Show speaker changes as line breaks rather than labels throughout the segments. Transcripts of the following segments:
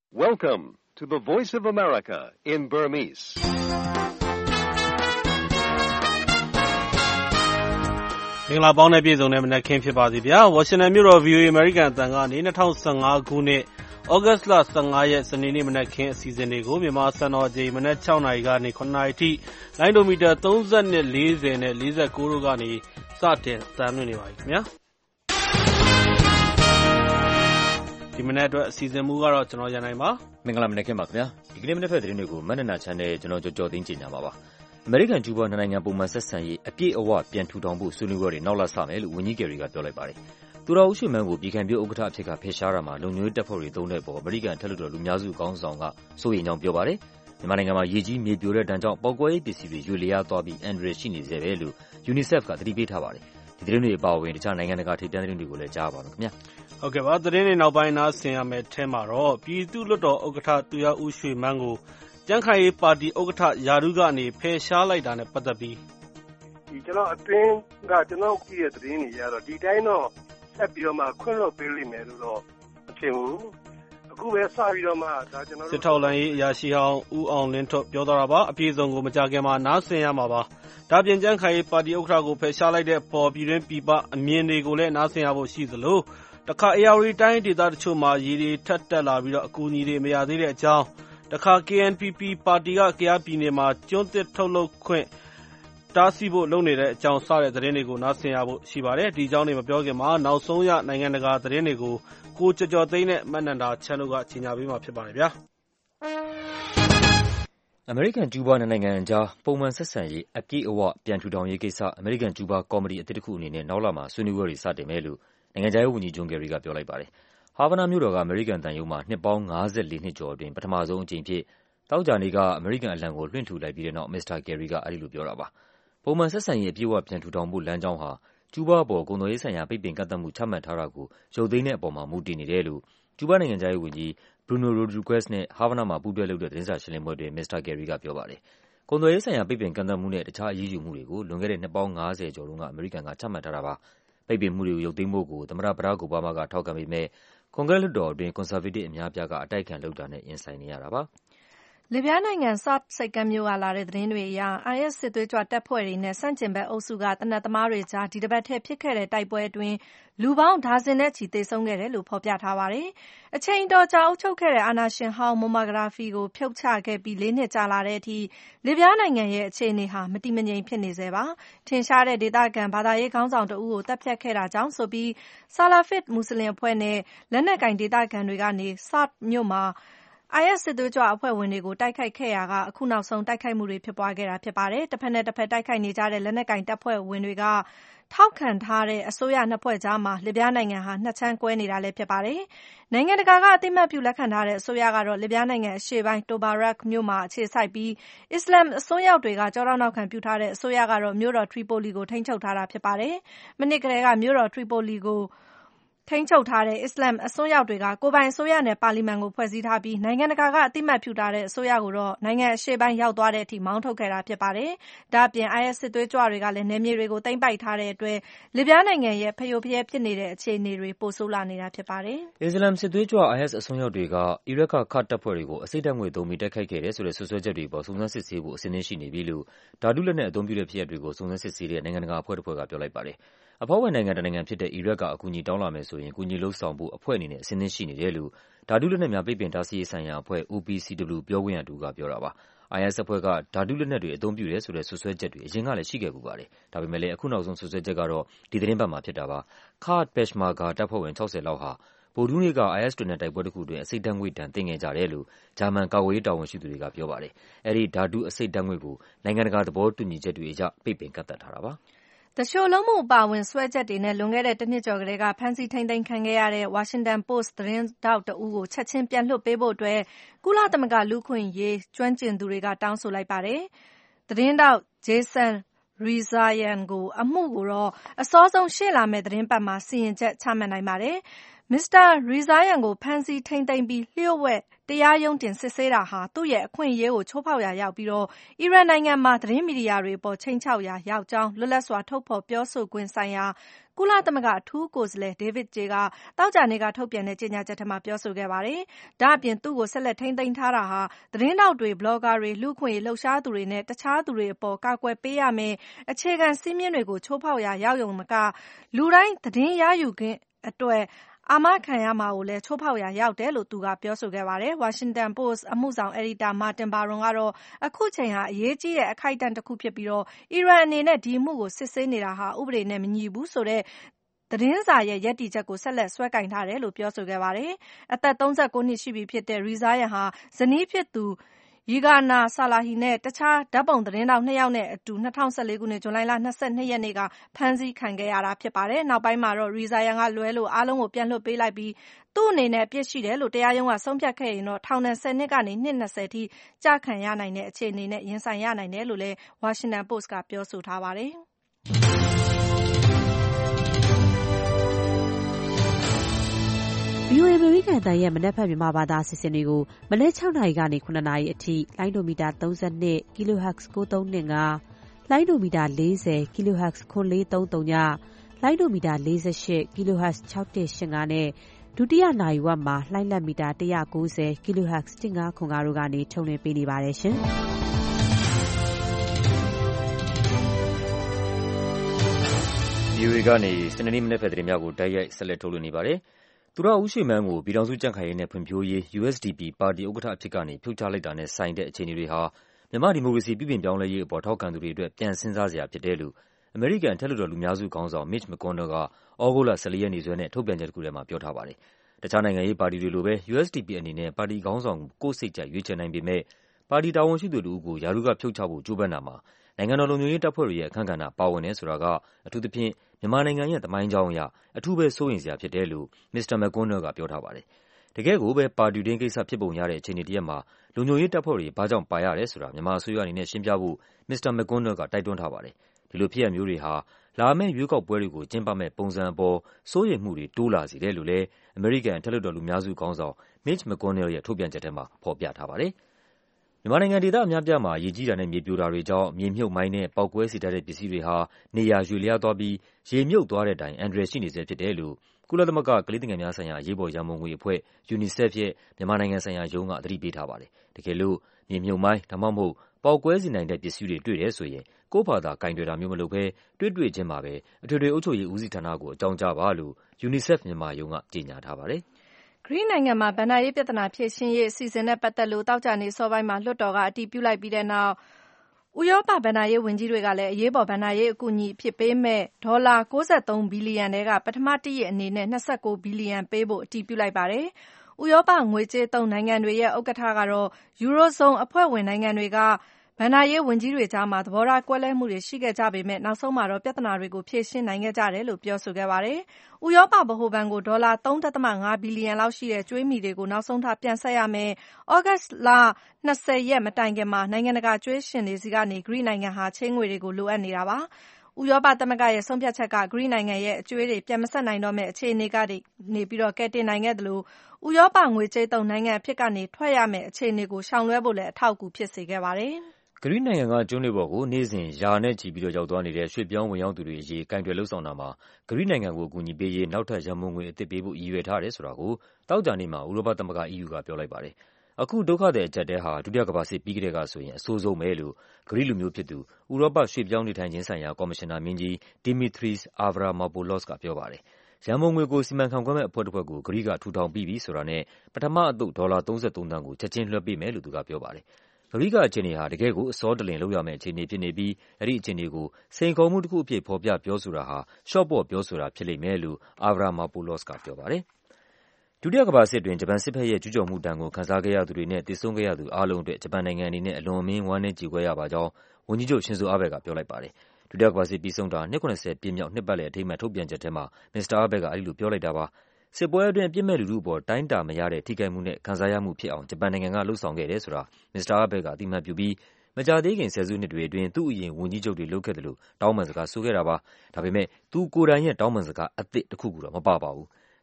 Welcome to the Voice of America in Burmese. ။မင်္ဂလာပေါင်းတဲ့ပြည်စုံနဲ့မနက်ခင်းဖြစ်ပါစေဗျာ။ Washington မြို့တော် VOA American အသံကနေ2015ခုနှစ်ဩဂတ်စ်လ15ရက်စနေနေ့မနက်ခင်းအစီအစဉ်တွေကိုမြန်မာစံတော်ချိန်မနက်6နာရီကနေ9နာရီထိလိုင်းဒိုမီတာ30နဲ့40နဲ့49တို့ကနေစတင်အသံလွှင့်နေပါပြီခင်ဗျာ။ဒီမနက်အတွက်အစီအစဉ်မူကတော့ကျွန်တော်ရန်နိုင်ပါ
မင်္ဂလာမနက်ခင်းပါခင်ဗျာဒီကနေ့မနက်ဖက်သတင်းတွေကိုမနက်နာချမ်းနဲ့ကျွန်တော်ကြော်သိန်းကြင်ညာပါပါအမေရိကန်ကျူးဘားနိုင်ငံပုံမှန်ဆက်ဆံရေးအပြည့်အဝပြန်ထူထောင်ဖို့ဆွေးနွေးပွဲတွေနောက်လဆမယ်လို့ဝန်ကြီးကယ်ရီကပြောလိုက်ပါတယ်သူတော်ဦးရွှေမန်းကိုပြည်ခံပြုဥက္ကဋ္ဌအဖြစ်ကဖယ်ရှားတာမှာလုံခြုံရေးတပ်ဖွဲ့တွေသုံးတဲ့အပေါ်အမေရိကန်ထက်လွှတ်တော်လူများစုခေါင်းဆောင်ကစိုးရိမ်ကြောင်းပြောပါတယ်မြန်မာနိုင်ငံမှာရေကြီးမြေပြိုတဲ့တန်းကြောင့်ပေါက်ကွဲရေးပစ္စည်းတွေရွေလျားသွားပြီးအန်ဒရယ်ရှိနေစေပဲလို့ UNICEF ကသတိပေးထားပါတယ်ဒီသတင်းတွေအပါအဝင်တခြားနိုင်ငံတကာထိပ်တန်းသတင်းတွေကိုလည်းကြားပါမယ်ခင်ဗျာ
ဟုတ်ကဲ့ပါသတင်းတွေနောက်ပိုင်းနားဆင်ရမယ့်အဲမှာတော့ပြည်သူ့လွှတ်တော်ဥက္ကဋ္ဌသူရဦးရွှေမန်းကိုကြံ့ခိုင်ရေးပါတီဥက္ကဋ္ဌယာဒူးကနေဖယ်ရှားလိုက်တာနဲ့ပတ်သက်ပြီး
ဒီကျွန်တော်အတွင်းကကျွန်တော်ကြည့်တဲ့သတင်းတွေရတော့ဒီတိုင်းတော့ဆက်ပြီးတော့မှခွင့်လွှတ်ပေးလိမ့်မယ်လို့တော့မထင်ဘူးအခုပဲစပြီးတော့မှဒါကျွန်တော်
စစ်ထောက်လှမ်းရေးအရာရှိဟောင်းဦးအောင်လင်းထွတ်ပြောသွားတာပါအပြည့်အစုံကိုမကြခင်မှာနားဆင်ရမှာပါဒါပြင်ကြံ့ခိုင်ရေးပါတီဥက္ကဋ္ဌကိုဖယ်ရှားလိုက်တဲ့ပေါ်ပြည်တွင်းပြည်ပအမြင်တွေကိုလည်းနားဆင်ရဖို့ရှိသလိုတခါ AR တိုင်းဒေသတချို့မှာရေတွေထပ်တက်လာပြီးတော့အကူအညီတွေမရသေးတဲ့အကြောင်းတခါ KNPP ပါတီကကယားပြည်နယ်မှာကျွန်းသစ်ထုတ်လုပ်ခွင့်တားဆီးဖို့လုပ်နေတဲ့အကြောင်းစတဲ့သတင်းတွေကိုနားဆင်ရဖို့ရှိပါတယ်ဒီအကြောင်းတွေမပြောခင်မှာနောက်ဆုံးရနိုင်ငံတကာသတင်းတွေကိုကိုကျော်သိန်းနဲ့မနန္ဒာချမ်းတို့ကကြီးညာပေးမှာဖြစ်ပါတယ်ဗျာ
အမေရိကန်ကျူးဘားနိုင်ငံအကြားပုံမှန်ဆက်ဆံရေးအပြည့်အဝပြန်ထူထောင်ရေးကိစ္စအမေရိကန်ကျူးဘားကော်မတီအသစ်တစ်ခုအနေနဲ့နောက်လမှာဆွေးနွေးပွဲတွေစတင်မယ်လို့နိုင်ငံခြားရေးဝန်ကြီးဂျွန်ကယ်ရီကပြောလိုက်ပါတယ်။ဟာဗနာမြို့တော်ကအမေရိကန်သံရုံးမှာနှစ်ပေါင်း54နှစ်ကျော်အတွင်းပထမဆုံးအကြိမ်ဖြစ်သောကြာနေ့ကအမေရိကန်အလံကိုလွှင့်ထူလိုက်ပြီးတဲ့နောက်မစ္စတာကယ်ရီကအဲဒီလိုပြောတာပါ။ပုံမှန်ဆက်ဆံရေးအပြည့်အဝပြန်ထူထောင်ဖို့လမ်းကြောင်းဟာကျူးဘားအပေါ်ကုန်သွယ်ရေးဆိုင်ရာပိတ်ပင်ကန့်သတ်မှုချမှတ်ထားတာကိုရုပ်သိမ်းတဲ့အပေါ်မှာမူတည်နေတယ်လို့ကျူးဘားနိုင်ငံခြားရေးဝန်ကြီးဘရူနို ရိုဒရီဂွက်စ်နဲ့ဟာဗနာမှာပူးတွဲလုပ်တဲ့သတင်းစာရှင်းလင်းပွဲအတွင်းမစ္စတာကယ်ရီကပြောပါတယ်။ကုန်သွယ်ရေးဆိုင်ရာပိတ်ပင်ကန့်သတ်မှုနဲ့တခြားအရေးယူမှုတွေကိုလွန်ခဲ့တဲ့နှစ်ပေါင်း50ကျော်တုန်းကအမေရိကန်ကချမှတ်ထားတာပါ။ပိတ်ပင်မှုတွေကိုရုပ်သိမ်းဖို့ကိုသမ္မတဘရာ့ခ် အိုဘားမားကထောက်ခံပေမဲ့ကွန်ဂရက်လွှတ်တော်အတွင်းကွန်ဆာဗေးတစ်အများအပြားကအတိုက်အခံလုပ်တာနဲ့ရင်ဆိုင်နေရတာပါ။
လစ်ဗျားနိုင်ငံဆာ့ဒ်ဆိပ်ကမ်းမြို့ကလာတဲ့သတင်းတွေအရ IS စစ်သွေးကြွတပ်ဖွဲ့တွေနဲ့ဆန့်ကျင်ဘက်အုပ်စုကသေနတ်သမားတွေကြားဒီတပတ်ထဲဖြစ်ခဲ့တဲ့တိုက်ပွဲအတွင်းလူပေါင်းဒါဇင်နဲ့ချီသေဆုံးခဲ့တယ်လို့ဖော်ပြထားပါတယ်။အချိန်အတော်ကြာအုပ်ချုပ်ခဲ့တဲ့အာဏာရှင်ဟောင်းမိုမာဂဒါဖီကိုဖြုတ်ချခဲ့ပြီး4နှစ်ကြာလာတဲ့အထိလစ်ဗျားနိုင်ငံရဲ့အခြေအနေဟာမတည်မငြိမ်ဖြစ်နေဆဲပါ။ထင်ရှားတဲ့ဒေသခံဘာသာရေးခေါင်းဆောင်တဦးကိုသတ်ဖြတ်ခဲ့တာကြောင့်ဆိုပြီးဆာလာဖစ်မွတ်ဆလင်အဖွဲ့နဲ့လက်နက်ကိုင်ဒေသခံတွေကနေဆာ့ဒ်မြို့မှာIS စစ်သွေးကြွအဖွဲ့ဝင်တွေကိုတိုက်ခိုက်ခဲ့ရာကအခုနောက်ဆုံးတိုက်ခိုက်မှုတွေဖြစ်ပွားခဲ့တာဖြစ်ပါတယ်။တစ်ဖက်နဲ့တစ်ဖက်တိုက်ခိုက်နေကြတဲ့လက်နက်ကိုင်တပ်ဖွဲ့ဝင်တွေကထောက်ခံထားတဲ့အစိုးရနှစ်ဖွဲ့ကြားမှာလစ်ဗျားနိုင်ငံဟာနှစ်ချမ်းကွဲနေတာလည်းဖြစ်ပါတယ်။နိုင်ငံတကာကအသိအမှတ်ပြုလက်ခံထားတဲ့အစိုးရကတော့လစ်ဗျားနိုင်ငံအရှေ့ပိုင်းတိုဘာရက်မြို့မှာအခြေစိုက်ပြီးအစ္စလာမ်အစွန်းရောက်တွေကကျောထောက်နောက်ခံပြုထားတဲ့အစိုးရကတော့မြို့တော်ထရီပိုလီကိုထိန်းချုပ်ထားတာဖြစ်ပါတယ်။မနှစ်ကတည်းကမြို့တော်ထရီပိုလီကိုထိန်းချုပ်ထားတဲ့အစ္စလာမ်အစွန်းရောက်တွေကကိုယ်ပိုင်အစိုးရနဲ့ပါလီမန်ကိုဖွဲ့စည်းထားပြီးနိုင်ငံတကာကအသိအမှတ်ပြုထားတဲ့အစိုးရကိုတော့နိုင်ငံအရှေ့ပိုင်းရောက်သွားတဲ့အထိမောင်းထုတ်ခဲ့တာဖြစ်ပါတယ်။ဒါ့အပြင် IS စစ်သွေးကြွတွေကလည်းနယ်မြေတွေကိုသိမ်းပိုက်ထားတဲ့အတွက်လစ်ဗျားနိုင်ငံရဲ့ဖရိုဖရဲဖြစ်နေတဲ့အခြေအနေတွေပိုဆိုးလာနေတာဖြစ်ပါတယ်
။အစ္စလာမ်စစ်သွေးကြွ IS အစွန်းရောက်တွေကအီရတ်ကကာ့ဒ်တပ်ဖွဲ့တွေကိုအစိတ်ဓာတ်ငွေသုံးပြီးတိုက်ခိုက်ခဲ့တယ်ဆိုတဲ့စွပ်စွဲချက်တွေပေါ်စုံစမ်းစစ်ဆေးဖို့အစဉ်သင့်ရှိနေပြီလို့ဓာတုလက်နက်အသုံးပြုတဲ့ဖြစ်ရပ်တွေကိုစုံစမ်းစစ်ဆေးတဲ့နိုင်ငံတကာအဖွဲ့တစ်ဖွဲ့ကပြောလိုက်ပါတယ်။အဖွဲ့ဝင်နိုင်ငံတစ်နိုင်ငံဖြစ်တဲ့အီရတ်ကအကူအညီတောင်းလာမယ်ဆိုရင်ကူညီလုပ်ဆောင်ဖို့အဖွဲ့အနေနဲ့အစဉ်သင့်ရှိနေတယ်လို့ဓာတုလက်နက်များပိတ်ပင်တားဆီးရေးဆိုင်ရာအဖွဲ့ OPCW ပြောခွင့်ရသူကပြောတာပါ။ IS အဖွဲ့ကဓာတုလက်နက်တွေအသုံးပြုတယ်ဆိုတဲ့စွပ်စွဲချက်တွေအရင်ကလည်းရှိခဲ့ဖူးပါတယ်။ဒါပေမဲ့လည်းအခုနောက်ဆုံးစွပ်စွဲချက်ကတော့ဒီသီတင်းပတ်မှာဖြစ်တာပါ။ Kurd Peshmerga တပ်ဖွဲ့ဝင်60လောက်ဟာဗုဒ္ဓဟူးနေ့က IS တွေနဲ့တိုက်ပွဲတစ်ခုအတွင်းအဆိပ်ဓာတ်ငွေ့ဒဏ်သင့်ခဲ့ကြတယ်လို့ဂျာမန်ကာကွယ်ရေးတာဝန်ရှိသူတွေကပြောပါတယ်။အဲဒီဓာတုအဆိပ်ဓာတ်ငွေ့ကိုနိုင်ငံတကာသဘောတူညီချက်တွေအရပိတ်ပင်ကန့်သတ်ထားတာပါ။
သူလျှိုလုပ်မှုအပါအဝင်စွဲချက်တွေနဲ့လွန်ခဲ့တဲ့တစ်နှစ်ကျော်ကတည်းကဖမ်းဆီးထိန်းသိမ်းခံခဲ့ရတဲ့ Washington Post သတင်းထောက်တဦးကိုချက်ချင်းပြန်လွှတ်ပေးဖို့အတွက်ကုလသမဂ္ဂလူ့အခွင့်အရေးကျွမ်းကျင်သူတွေကတောင်းဆိုလိုက်ပါတယ်။သတင်းထောက် Jason Rezaian ကိုအမှုကိုတော့အစောဆုံးရှေ့လာမယ့်သတင်းပတ်မှာစီရင်ချက်ချမှတ်နိုင်ပါတယ်။မစ္စတာရီဇာယန်ကိုဖမ်းဆီးထိန်းသိမ်းပြီးလျှို့ဝှက်တရားရုံးတင်စစ်ဆေးတာဟာသူ့ရဲ့အခွင့်အရေးကိုချိုးဖောက်ရာရောက်ပြီးအီရန်နိုင်ငံမှာသတင်းမီဒီယာတွေအပေါ်ခြိမ်းခြောက်ရာရောက်ကြောင်းလွတ်လပ်စွာထုတ်ဖော်ပြောဆိုခွင့်ဆိုင်ရာကုလသမဂ္ဂအထူးကိုယ်စားလှယ် David J ကသောကြာနေ့ကထုတ်ပြန်တဲ့ကြေညာချက်ထဲမှာပြောဆိုခဲ့ပါတယ်။ဒါ့အပြင်သူ့ကိုဆက်လက်ထိန်းသိမ်းထားတာဟာသတင်းထောက်တွေ၊ဘလော့ဂါတွေ၊လူ့အခွင့်အရေးလှုပ်ရှားသူတွေနဲ့တခြားသူတွေအပေါ်ကာကွယ်ပေးရမယ့်အခြေခံစည်းမျဉ်းတွေကိုချိုးဖောက်ရာရောက်ရုံမကလူတိုင်းသတင်းရယူခွင့်အတွက်အာမခံရမှာကိုလည်းချိုးဖောက်ရာရောက်တယ်လို့သူကပြောဆိုခဲ့ပါတယ်။ Washington Post အမှုဆောင်အယ်ဒီတာ Martin Baron ကတော့အခုချိန်ဟာအရေးကြီးတဲ့အခိုက်အတန့်တခုဖြစ်ပြီးအီရန်အနေနဲ့ဒီအမှုကိုစစ်ဆေးနေတာဟာဥပဒေနဲ့မညီဘူးဆိုတဲ့သတင်းစာရဲ့ရပ်တည်ချက်ကိုဆက်လက်စွဲကိုင်ထားတယ်လို့ပြောဆိုခဲ့ပါတယ်။အသက်39နှစ်ရှိပြီဖြစ်တဲ့ရီဇာယန်ဟာဇနီးဖြစ်သူYegana Salahi နဲ့တခြားဓာတ်ပုံသတင်းထောက်2ယောက်နဲ့အတူ2014ခုနှစ်ဇွန်လ22ရက်နေ့ကဖမ်းဆီးခံခဲ့ရတာဖြစ်ပါတယ်။နောက်ပိုင်းမှာရီဇာယန်ကလွဲလို့အားလုံးကိုပြန်လွှတ်ပေးလိုက်ပြီးသူ့အနေနဲ့အပြစ်ရှိတယ်လို့တရားရုံးကဆုံးဖြတ်ခဲ့ရင်ထောင်ဒဏ်10နှစ်ကနေနှစ်20ထိကျခံရနိုင်တဲ့အခြေအနေနဲ့ရင်ဆိုင်ရနိုင်တယ်လို့လည်း Washington Post ကပြောဆိုထားပါတယ်။
VOA အမေရိကန်အသံရဲ့မနက်ဖြန်မြန်မာဘာသာအစီအစဉ်တွေကိုမနက်6နာရီကနေ9နာရီအထိလိုင်းဒိုမီတာ32 kHz 9325လိုင်းဒိုမီတာ40 kHz 9430ညလိုင်းဒိုမီတာ48 kHz 6185နဲ့ဒုတိယနာရီဝက်မှာလှိုင်းလက်မီတာ190 kHz 1505တို့ကနေထုတ်လွှင့်ပေးနေပါတယ်ရှင်။
VOA ကနေစနေနေ့မနက်ဖြန်သတင်းများကိုတိုက်ရိုက်ဆက်လက်ထုတ်လွှင့်နေပါတယ်။သူရဦးရွှေမန်းကိုပြည်ထောင်စုကြံ့ခိုင်ရေးနဲ့ဖွံ့ဖြိုးရေး USDP ပါတီဥက္ကဋ္ဌအဖြစ်ကနေဖြုတ်ချလိုက်တာနဲ့ဆိုင်တဲ့အခြေအနေတွေဟာမြန်မာ့ဒီမိုကရေစီပြုပြင်ပြောင်းလဲရေးအပေါ်ထောက်ခံသူတွေအတွက်ပြန်စဉ်းစားစရာဖြစ်တယ်လို့အမေရိကန်အထက်လွှတ်တော်လူများစုခေါင်းဆောင် Mitch McConnell ကသြဂုတ်လ14ရက်နေ့စွဲနဲ့ထုတ်ပြန်ချက်တခုထဲမှာပြောထားပါတယ်။တခြားနိုင်ငံရေးပါတီတွေလိုပဲ USDP အနေနဲ့ပါတီခေါင်းဆောင်ကိုယ့်စိတ်ကြိုက်ရွေးချယ်နိုင်ပေမဲ့ပါတီတာဝန်ရှိသူတဦးကိုရာထူးကဖြုတ်ချဖို့ကြိုးပမ်းတာမှာနိုင်ငံတော်လုံခြုံရေးတပ်ဖွဲ့တွေရဲ့အခန်းကဏ္ဍပါဝင်တယ်ဆိုတာကအထူးသဖြင့်မြန်မာနိုင်ငံရဲ့သမိုင်းကြောင်းအရအထူးပဲစိုးရိမ်စရာဖြစ်တယ်လို့ Mr. McConnell ကပြောထားပါတယ်။တကယ့်ကိုပဲပါတီတွင်းကိစ္စဖြစ်ပုံရတဲ့အခြေအနေတရပ်မှာလုံခြုံရေးတပ်ဖွဲ့တွေဘာကြောင့်ပါရတယ်ဆိုတာမြန်မာအစိုးရအနေနဲ့ရှင်းပြဖို့ Mr. McConnell ကတိုက်တွန်းထားပါတယ်။ဒီလိုဖြစ်ရပ်မျိုးတွေဟာလာမယ့်ရွေးကောက်ပွဲတွေကိုကျင်းပမယ့်ပုံစံအပေါ်စိုးရိမ်မှုတွေတိုးလာစေတယ်လို့လည်းအမေရိကန်အထက်လွှတ်တော်လူများစုခေါင်းဆောင် Mitch McConnell ရဲ့ထုတ်ပြန်ချက်ထဲမှာဖော်ပြထားပါတယ်။မြန်မာနိုင်ငံဒေသအများအပြားမှာရေကြီးတာနဲ့မြေပြိုတာတွေကြောင့်မြေမြှုပ်မိုင်းနဲ့ပေါက်ကွဲစေတတ်တဲ့ပစ္စည်းတွေဟာနေရာရွေ့လျားသွားပြီးရေမြုပ်သွားတဲ့တိုင်အန္တရာယ်ရှိနေဆဲဖြစ်တယ်လို့ကုလသမဂ္ဂကလေးသူငယ်များဆိုင်ရာအရေးပေါ်ရန်ပုံငွေအဖွဲ့ UNICEF ရဲ့မြန်မာနိုင်ငံဆိုင်ရာရုံးကသတိပေးထားပါတယ်။တကယ်လို့မြေမြှုပ်မိုင်းဒါမှမဟုတ်ပေါက်ကွဲစေနိုင်တဲ့ပစ္စည်းတွေတွေ့တယ်ဆိုရင်ကိုယ့်ဘာသာကင်တွယ်တာမျိုးမလုပ်ဘဲတွေ့ချင်းမှာပဲအထွေထွေအုပ်ချုပ်ရေးဦးစီးဌာနကိုအကြောင်းကြားပါလို့ UNICEF မြန်မာရုံးကကြေညာထားပါတယ်။
ဂရိနိုင်ငံမှာဘဏ္ဍာရေးပြဿနာဖြေရှင်းရေးအစီအစဉ်နဲ့ပတ်သက်လို့သောကြာနေ့စောပိုင်းမှာလွှတ်တော်ကအတည်ပြုလိုက်ပြီးတဲ့နောက်ဥရောပဘဏ္ဍာရေးဝန်ကြီးတွေကလည်းအရေးပေါ်ဘဏ္ဍာရေးအကူအညီအဖြစ်ပေးမယ့်ဒေါ်လာ93ဘီလီယံထဲကပထမတစ်ရက်အနေနဲ့29ဘီလီယံပေးဖို့အတည်ပြုလိုက်ပါတယ်။ဥရောပငွေကြေးသုံးနိုင်ငံတွေရဲ့ဥက္ကဋ္ဌကတော့ယူရိုဇုံအဖွဲ့ဝင်နိုင်ငံတွေကဘဏ္ဍာရေးဝန်ကြီးတွေကြားမှာသဘောထားကွဲလွဲမှုတွေရှိခဲ့ကြပေမဲ့နောက်ဆုံးမှာတော့ပြဿနာတွေကိုဖြေရှင်းနိုင်ခဲ့ကြတယ်လို့ပြောဆိုခဲ့ပါတယ်။ဥရောပဗဟိုဘဏ်ကိုဒေါ်လာ3.5ဘီလီယံလောက်ရှိတဲ့ကြွေးမြီတွေကိုနောက်ဆုံးထားပြန်ဆပ်ရမယ်။ဩဂတ်စ်လ20ရက်မတိုင်ခင်မှာနိုင်ငံတကာကြွေးရှင်တွေဆီကနေဂရိနိုင်ငံဟာချေးငွေတွေကိုလိုအပ်နေတာပါ။ဥရောပသမဂ္ဂရဲ့ဆုံးဖြတ်ချက်ကဂရိနိုင်ငံရဲ့အကြွေးတွေပြန်မဆပ်နိုင်တော့မယ့်အခြေအနေကနေကယ်တင်နိုင်ခဲ့သလိုဥရောပငွေကြေးသုံးနိုင်ငံအဖြစ်ကနေထွက်ရမယ့်အခြေအနေကိုရှောင်လွှဲဖို့လည်းအထောက်အကူဖြစ်စေခဲ့ပါတယ်။
ဂရိနိုင်ငံကကျွန်းတွေပေါ်ကိုနေ့စဉ်ရာနဲ့ချီပြီးရောက်သွားနေတဲ့ရွှေ့ပြောင်းဝင်ရောက်သူတွေအရေးကိုင်တွယ်လုပ်ဆောင်တာမှာဂရိနိုင်ငံကိုအကူအညီပေးရေးနောက်ထပ်ရန်ပုံငွေအသစ်ပေးဖို့ရည်ရွယ်ထားတယ်ဆိုတာကိုသောကြာနေ့မှာဥရောပသမဂ္ဂ EU ကပြောလိုက်ပါတယ်။အခုဒုက္ခသည်အကျပ်အတည်းဟာဒုတိယကမ္ဘာစစ်ပြီးကတည်းကဆိုရင်အဆိုးဆုံးပဲလို့ဂရိလူမျိုးဖြစ်သူဥရောပရွှေ့ပြောင်းနေထိုင်ခြင်းဆိုင်ရာကော်မရှင်နာမင်းကြီး Dimitris Avramopoulos ကပြောပါတယ်။ရန်ပုံငွေကိုစီမံခန့်ခွဲမယ့်အဖွဲ့တစ်ဖွဲ့ကိုဂရိကထူထောင်ပြီးပြီဆိုတာနဲ့ပထမအသုတ်ဒေါ်လာ33သန်းကိုချက်ချင်းလွှဲပေးမယ်လို့သူကပြောပါတယ်။ဂရိကအခြေအနေဟာတကယ့်ကိုအစောတလင်လုပ်ရမယ့်အခြေအနေဖြစ်နေပြီးအဲဒီအခြေအနေကိုစိန်ခေါ်မှုတစ်ခုအဖြစ်ဖော်ပြပြောဆိုတာဟာရှော့ပေါ့ပြောဆိုတာဖြစ်လိမ့်မယ်လို့ Avramopoulos ကပြောပါတယ်။ဒုတိယကမ္ဘာစစ်တွင်ဂျပန်စစ်ဘက်ရဲ့ကျူးကျော်မှုဒဏ်ကိုခံစားခဲ့ရသူတွေနဲ့သေဆုံးခဲ့ရသူအားလုံးအတွက်ဂျပန်နိုင်ငံအနေနဲ့အလွန်အမင်းဝမ်းနည်းကြေကွဲရပါကြောင်းဝန်ကြီးချုပ်ရှင်ဇိုအာဘဲကပြောလိုက်ပါတယ်။ဒုတိယကမ္ဘာစစ်ပြီးဆုံးတာနှစ်70ပြည့်မြောက်နှစ်ပတ်လည်အထိမ်းအမှတ်ထုတ်ပြန်ချက်ထဲမှာမစ္စတာအာဘဲကအဲဒီလိုပြောလိုက်တာပါ။စစ်ပွဲအတွင်းအပြစ်မဲ့လူထုအပေါ်တိုင်းတာမရတဲ့ထိခိုက်မှုနဲ့ခံစားရမှုဖြစ်အောင်ဂျပန်နိုင်ငံကလှုံ့ဆော်ခဲ့တယ်ဆိုတာမစ္စတာအာဘဲကအသိအမှတ်ပြုပြီးမကြာသေးခင်ဆယ်စုနှစ်တွေအတွင်းသူ့အရင်ဝန်ကြီးချုပ်တွေလုပ်ခဲ့သလိုတောင်းပန်စကားဆိုခဲ့တာပါ။ဒါပေမဲ့သူကိုယ်တိုင်ရဲ့တောင်းပန်စကားအသစ်တစ်ခုခုတော့မပါပါဘူး။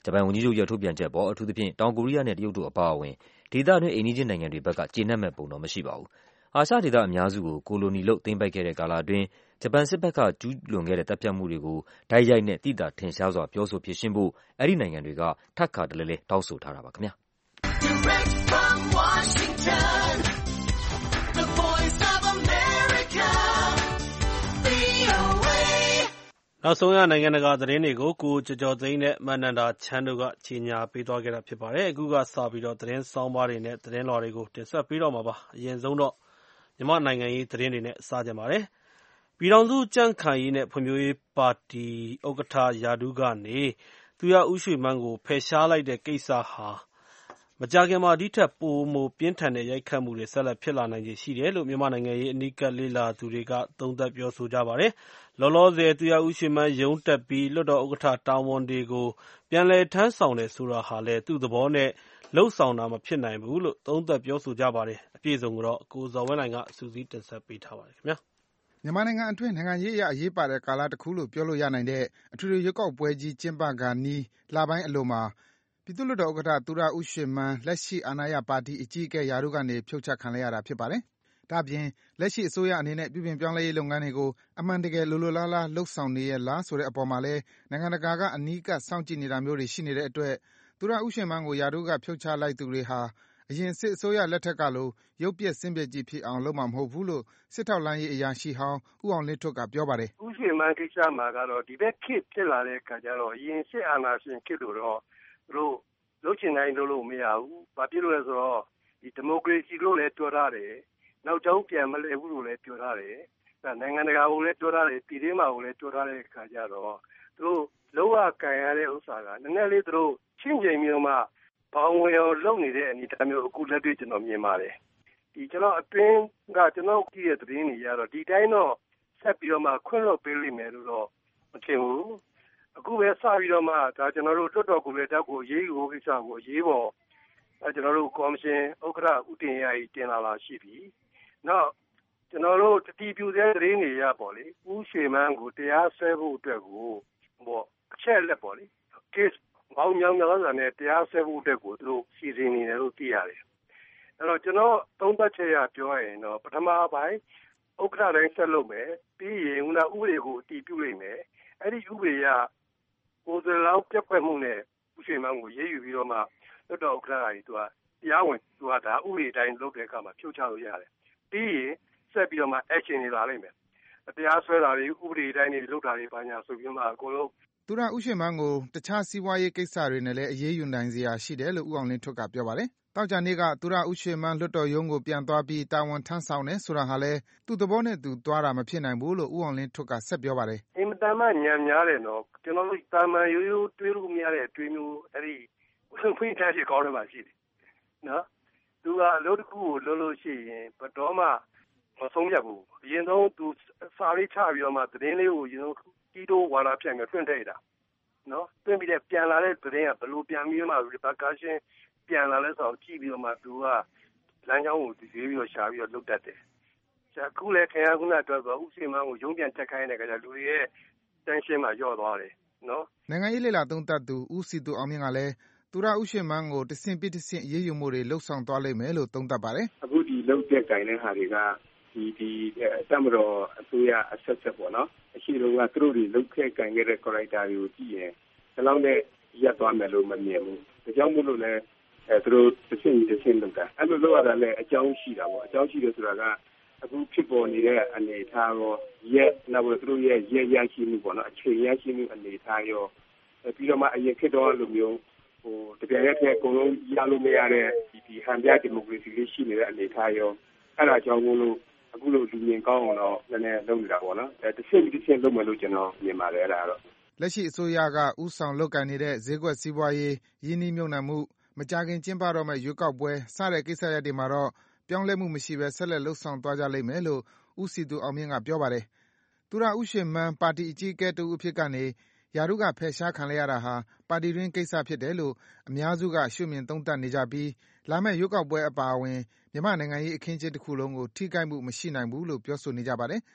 ဂျပန်ဝန်ကြီးချုပ်ရဲ့ထုတ်ပြန်ချက်အပေါ်အထူးသဖြင့်တောင်ကိုရီးယားနဲ့တရုတ်တို့အပါအဝင်ဒေသတွင်းအိမ်နီးချင်းနိုင်ငံတွေဘက်ကကျေနပ်မဲ့ပုံတော့မရှိပါဘူး။အာရှဒေသအများစုကိုကိုလိုနီလုပ်သိမ်းပိုက်ခဲ့တဲ့ကာလအတွင်းဂျပန်စစ်ဘက်ကကျူးလွန်ခဲ့တဲ့တပ်ဖြတ်မှုတွေကိုတိုက်ရိုက်နဲ့သိသာထင်ရှားစွာပြောဆိုဖြေရှင်းဖို့အဲဒီနိုင်ငံတွေကထပ်ခါတလဲလဲတောင်းဆိုထားတာပါခင်ဗျာ။
Direct from Washington, the voice of America, VOA နောက်ဆုံးရနိုင်ငံတကာသတင်းတွေကိုကိုကျော်သိန်းနဲ့မန္တန်တာချမ်းတို့ကကြီးညာပေးသွားခဲ့တာဖြစ်ပါတယ်။အခုကစပြီးတော့သတင်းဆောင်းပါးတွေနဲ့သတင်းလွှာတွေကိုတင်ဆက်ပေးတော့မှာပါ။အရင်ဆုံးတော့မြန်မာနိုင်ငံရေးသတင်းတွေနဲ့စကြပါတယ်။ပြည်ထောင်စုကြံ့ခိုင်ရေးနဲ့ဖွံ့ဖြိုးရေးပါတီဥက္ကဋ္ဌရာထူးကနေသူရဦးရွှေမန်းကိုဖယ်ရှားလိုက်တဲ့ကိစ္စဟာမကြာခင်မှာဒီထက်ပိုမိုပြင်းထန်တဲ့ရိုက်ခတ်မှုတွေဆက်လက်ဖြစ်လာနိုင်ခြေရှိတယ်လို့မြန်မာနိုင်ငံရေးအနီးကပ်လေ့လာသူတွေကသုံးသပ်ပြောဆိုကြပါတယ်။လောလောဆယ်သူရဦးရွှေမန်းရုံးတက်ပြီးလွှတ်တော်ဥက္ကဋ္ဌတာဝန်တွေကိုပြန်လည်ထမ်းဆောင်တယ်ဆိုတာဟာလည်းသူ့သဘောနဲ့လုပ်ဆောင်တာမဖြစ်နိုင်ဘူးလို့သုံးသပ်ပြောဆိုကြပါတယ်။အပြည့်အစုံကိုတော့ကိုဇော်ဝင်းနိုင်ကစုစည်းတင်ဆက်ပေးထားပါတယ်ခင်ဗျာ
။မြန်မာနိုင်ငံအတွင်းနိုင်ငံရေးအရအရေးပါတဲ့ကာလတစ်ခုလို့ပြောလို့ရနိုင်တဲ့အထွေထွေရွေးကောက်ပွဲကြီးကျင်းပခါနီးလပိုင်းအလိုမှာပြည်သူ့လွှတ်တော်ဥက္ကဋ္ဌသူရဦးရွှေမန်းလက်ရှိအာဏာရပါတီအကြီးအကဲရာထူးကနေဖြုတ်ချခံလိုက်ရတာဖြစ်ပါတယ်။ဒါ့အပြင်လက်ရှိအစိုးရအနေနဲ့ပြုပြင်ပြောင်းလဲရေးလုပ်ငန်းတွေကိုအမှန်တကယ်လိုလိုလားလားလုပ်ဆောင်နေရဲ့လားဆိုတဲ့အပေါ်မှာလည်းနိုင်ငံတကာကအနီးကပ်စောင့်ကြည့်နေတာမျိုးတွေရှိနေတဲ့အတွက်သူရဦးရွှေမန်းကိုရာထူးကဖြုတ်ချလိုက်သူတွေဟာအရင်စစ်အစိုးရလက်ထက်ကလိုရုပ်ပျက်ဆင်းပျက်ကြီးဖြစ်အောင်လုပ်မှာမဟုတ်ဘူးလို့စစ်ထောက်လှမ်းရေးအရာရှိဟောင်းဦးအောင်လင်းထွဋ်ကပြောပါတယ်
။ဦးရွှေမန်းကိစ္စမှာကတော့ဒီဘက်ခေတ်ဖြစ်လာတဲ့အခါကျတော့အရင်စစ်အာဏာရှင်ခေတ်လို့တော့သူတို့လုပ်ချင်တိုင်းလုပ်လို့မရဘူး။ဘာဖြစ်လို့လဲဆိုတော့ဒီဒီမိုကရေစီလို့လည်းပြောထားတယ်။နောက်ကြောင်းပြန်မလဲဘူးလို့လည်းပြောထားတယ်။နိုင်ငံတကာကိုလည်းပြောထားတယ်ပြည်တွင်းမှာကိုလည်းပြောထားတဲ့အခါကျတော့သူတို့လောကကန်ရတဲ့ဥစ္စာကနည်းနည်းလေးသူတို့ချင်းချိန်မျိုးမှဘောင်ဝင်အောင်လုပ်နေတဲ့အနေအထားမျိုးအခုလက်တွေ့ကျွန်တော်မြင်ပါတယ်။ဒီကျွန်တော်အတွင်းကကျွန်တော်ကြည့်တဲ့သတင်းတွေရတော့ဒီတိုင်းတော့ဆက်ပြီးတော့မှခွင့်လွှတ်ပေးလိမ့်မယ်လို့တော့မထင်ဘူး။အခုပဲစပြီးတော့မှဒါကျွန်တော်တို့တွတ်တော်ကိုလည်းတောက်ကိုရေးယူဖို့ကိစ္စကိုရေးပေါ်ကျွန်တော်တို့ကော်မရှင်ဥက္ကဋ္ဌဦးတင်ရည်တင်လာရှိပြီ။နောက်ကျွန်တော်တို့တတိပြုတဲ့သတင်းတွေရပေါ့လေဦးရွှေမန်းကိုတရားစွဲဖို့အတွက်ကိုအချက်လက်ပေါ့လေ case ဘောင်းမြောင်များစွာနဲ့တရားစွဲဖို့အတွက်ကိုသူတို့စီစဉ်နေတယ်လို့သိရတယ်။အဲ့တော့ကျွန်တော်သုံးသပ်ချက်ရပြောရရင်တော့ပထမပိုင်းဥက္ကဋ္ဌတိုင်းဆက်လုပ်မယ်ပြီးရင်ဥပဒေကိုအတည်ပြုလိုက်မယ်အဲ့ဒီဥပဒေကကိုယ်စားလှယ်ပြက်ကွက်မှုနဲ့ဦးရွှေမန်းကိုရေးယူပြီးတော့မှလွှတ်တော်ဥက္ကဋ္ဌကြီးသူကတရားဝင်သူကဒါဥပဒေတိုင်းလုပ်တဲ့အခါမှာဖြုတ်ချလို့ရတယ်။ပြီးရင်ဆက်ပြီးတော့မှ action တွေလာလိမ့်မယ်။တရားစွဲတာတွေဥပဒေတိုင်းတွေလုပ်တာတွေဘာညာဆိုပြီးမှအကုန်လုံး
သူရဦးရွှေမန်းကိုတခြားစီးပွားရေးကိစ္စတွေနဲ့လည်းအရေးယူနိုင်စရာရှိတယ်လို့ဦးအောင်လင်းထွဋ်ကပြောပါတယ်။တောက်ကြနေ့ကသူရဦးရွှေမန်းလွှတ်တော်ရုံးကိုပြန်သွားပြီးတာဝန်ထမ်းဆောင်တယ်ဆိုတာဟာလည်းသူ့သဘောနဲ့သူသွားတာမဖြစ်နိုင်ဘူးလို့ဦးအောင်လင်းထွဋ်ကဆက်ပြောပါတယ်
။အင်မတန်မှညံများတယ်နော်။ကျွန်တော်တို့တာမန်ရိုးရိုးတွေးလို့မရတဲ့အတွေးမျိုးအဲ့ဒီဖွင့်ထားရှိကောင်းတယ်မှာရှိတယ်။နော်။သူကအလုပ်တစ်ခုကိုလုပ်လို့ရှိရင်ဘယ်တော့မှမဆုံးဖြတ်ဘူး။အရင်ဆုံးသူစာလေးချပြီးတော့မှသတင်းလေးကိုအရင်ဆုံးကြီးတိုးဝါလာဖြန့်ပြီးတွန့်ထည့်တာ။နော်။တွန့်ပြီးတဲ့ပြန်လာတဲ့သတင်းကဘယ်လိုပြန်ပြီးမှ repercussion ပြန်လာလဲဆိုတော့ကြည့်ပြီးတော့မှသူကလမ်းကြောင်းကိုရွေးပြီးတော့ရှာပြီးတော့လုပ်တတ်တယ်။အခုလည်းခင်ဗျားခုနပြောဆိုဦးရွှေမန်းကိုရုံးပြန်တက်ခိုင်းတဲ့အခါကျလူတွေရဲ့ tension မှာလျော့သွားတယ်နော်
။နိုင်ငံရေးလေလာသုံးသပ်သူဦးစီသူအောင်မြင့်ကလည်းသူရဦးရွှေမန်းကိုတဆင့်ပြီးတဆင့်အရေးယူမှုတွေလှုပ်ဆောင်သွားလိမ့်မယ်လို့သုံးသပ်ပါတယ်
။အခုဒီလှုပ်တဲ့တိုင်တဲ့ဟာတွေကဒီတမတော်အစိုးရအဆက်ဆက်ပေါ့နော်။အရှိလုံးကသူတို့တွေလှုပ်ခဲ့ကန်ခဲ့တဲ့ character တွေကိုကြည့်ရင်ဒီလောက်နဲ့ရပ်သွားမယ်လို့မမြင်ဘူး။ဒါကြောင့်မို့လို့လည်းသူတို့တစ်ဆင့်လုပ်တာအဲ့လိုလုပ်ရတာလည်းအကြောင်းရှိတာပေါ့အကြောင်းရှိတယ်ဆိုတာကအခုဖြစ်ပေါ်နေတဲ့အနေအထားရောနောက်သူတို့ရဲ့ရရှိမှုပေါ့နော်အခြေရရှိမှုအနေအထားရောပြီးတော့မှအရင်ခေတ်တော့လိုမျိုးတကယ်ရက်တဲ့အကုန်လုံးရလို့မရတဲ့ဒီဟန်ပြဒီမိုကရေစီလေးရှိနေတဲ့အနေအထားရောအဲ့ဒါကြောင့်မို့လို့အခုလိုလူမြင်ကောင်းအောင်တော့လည်းလုပ်နေတာပေါ့နော်တစ်ဆင့်လုပ်မယ်လို့ကျွန်တော်မြင်ပါတယ်အဲ့ဒါတော့
လက်ရှိအစိုးရကဥဆောင်လုပ်ကိုင်နေတဲ့ဈေးကွက်စီးပွားရေးရင်းနှီးမြှုပ်နှံမှုမကြာခင်ကျင်းပတော့မယ့်ရွေးကောက်ပွဲစတဲ့ကိစ္စရပ်တွေမှာတော့ပြောင်းလဲမှုမရှိဘဲဆက်လက်လှုပ်ဆောင်သွားကြလိမ့်မယ်လို့ဦးစီသူအောင်မြင့်ကပြောပါတယ်။သူရဦးရွှေမန်းပါတီအကြီးအကဲတဦးအဖြစ်ကနေရာထူးကဖယ်ရှားခံလိုက်ရတာဟာပါတီတွင်းကိစ္စဖြစ်တယ်လို့အများစုကရှုမြင်သုံးသပ်နေကြပြီးလာမယ့်ရွေးကောက်ပွဲအပါအဝင်မြန်မာနိုင်ငံရေးအခင်းအကျင်းတစ်ခုလုံးကိုထိခိုက်မှုမရှိနိုင်ဘူးလို့ပြောဆိုနေကြပါတယ်။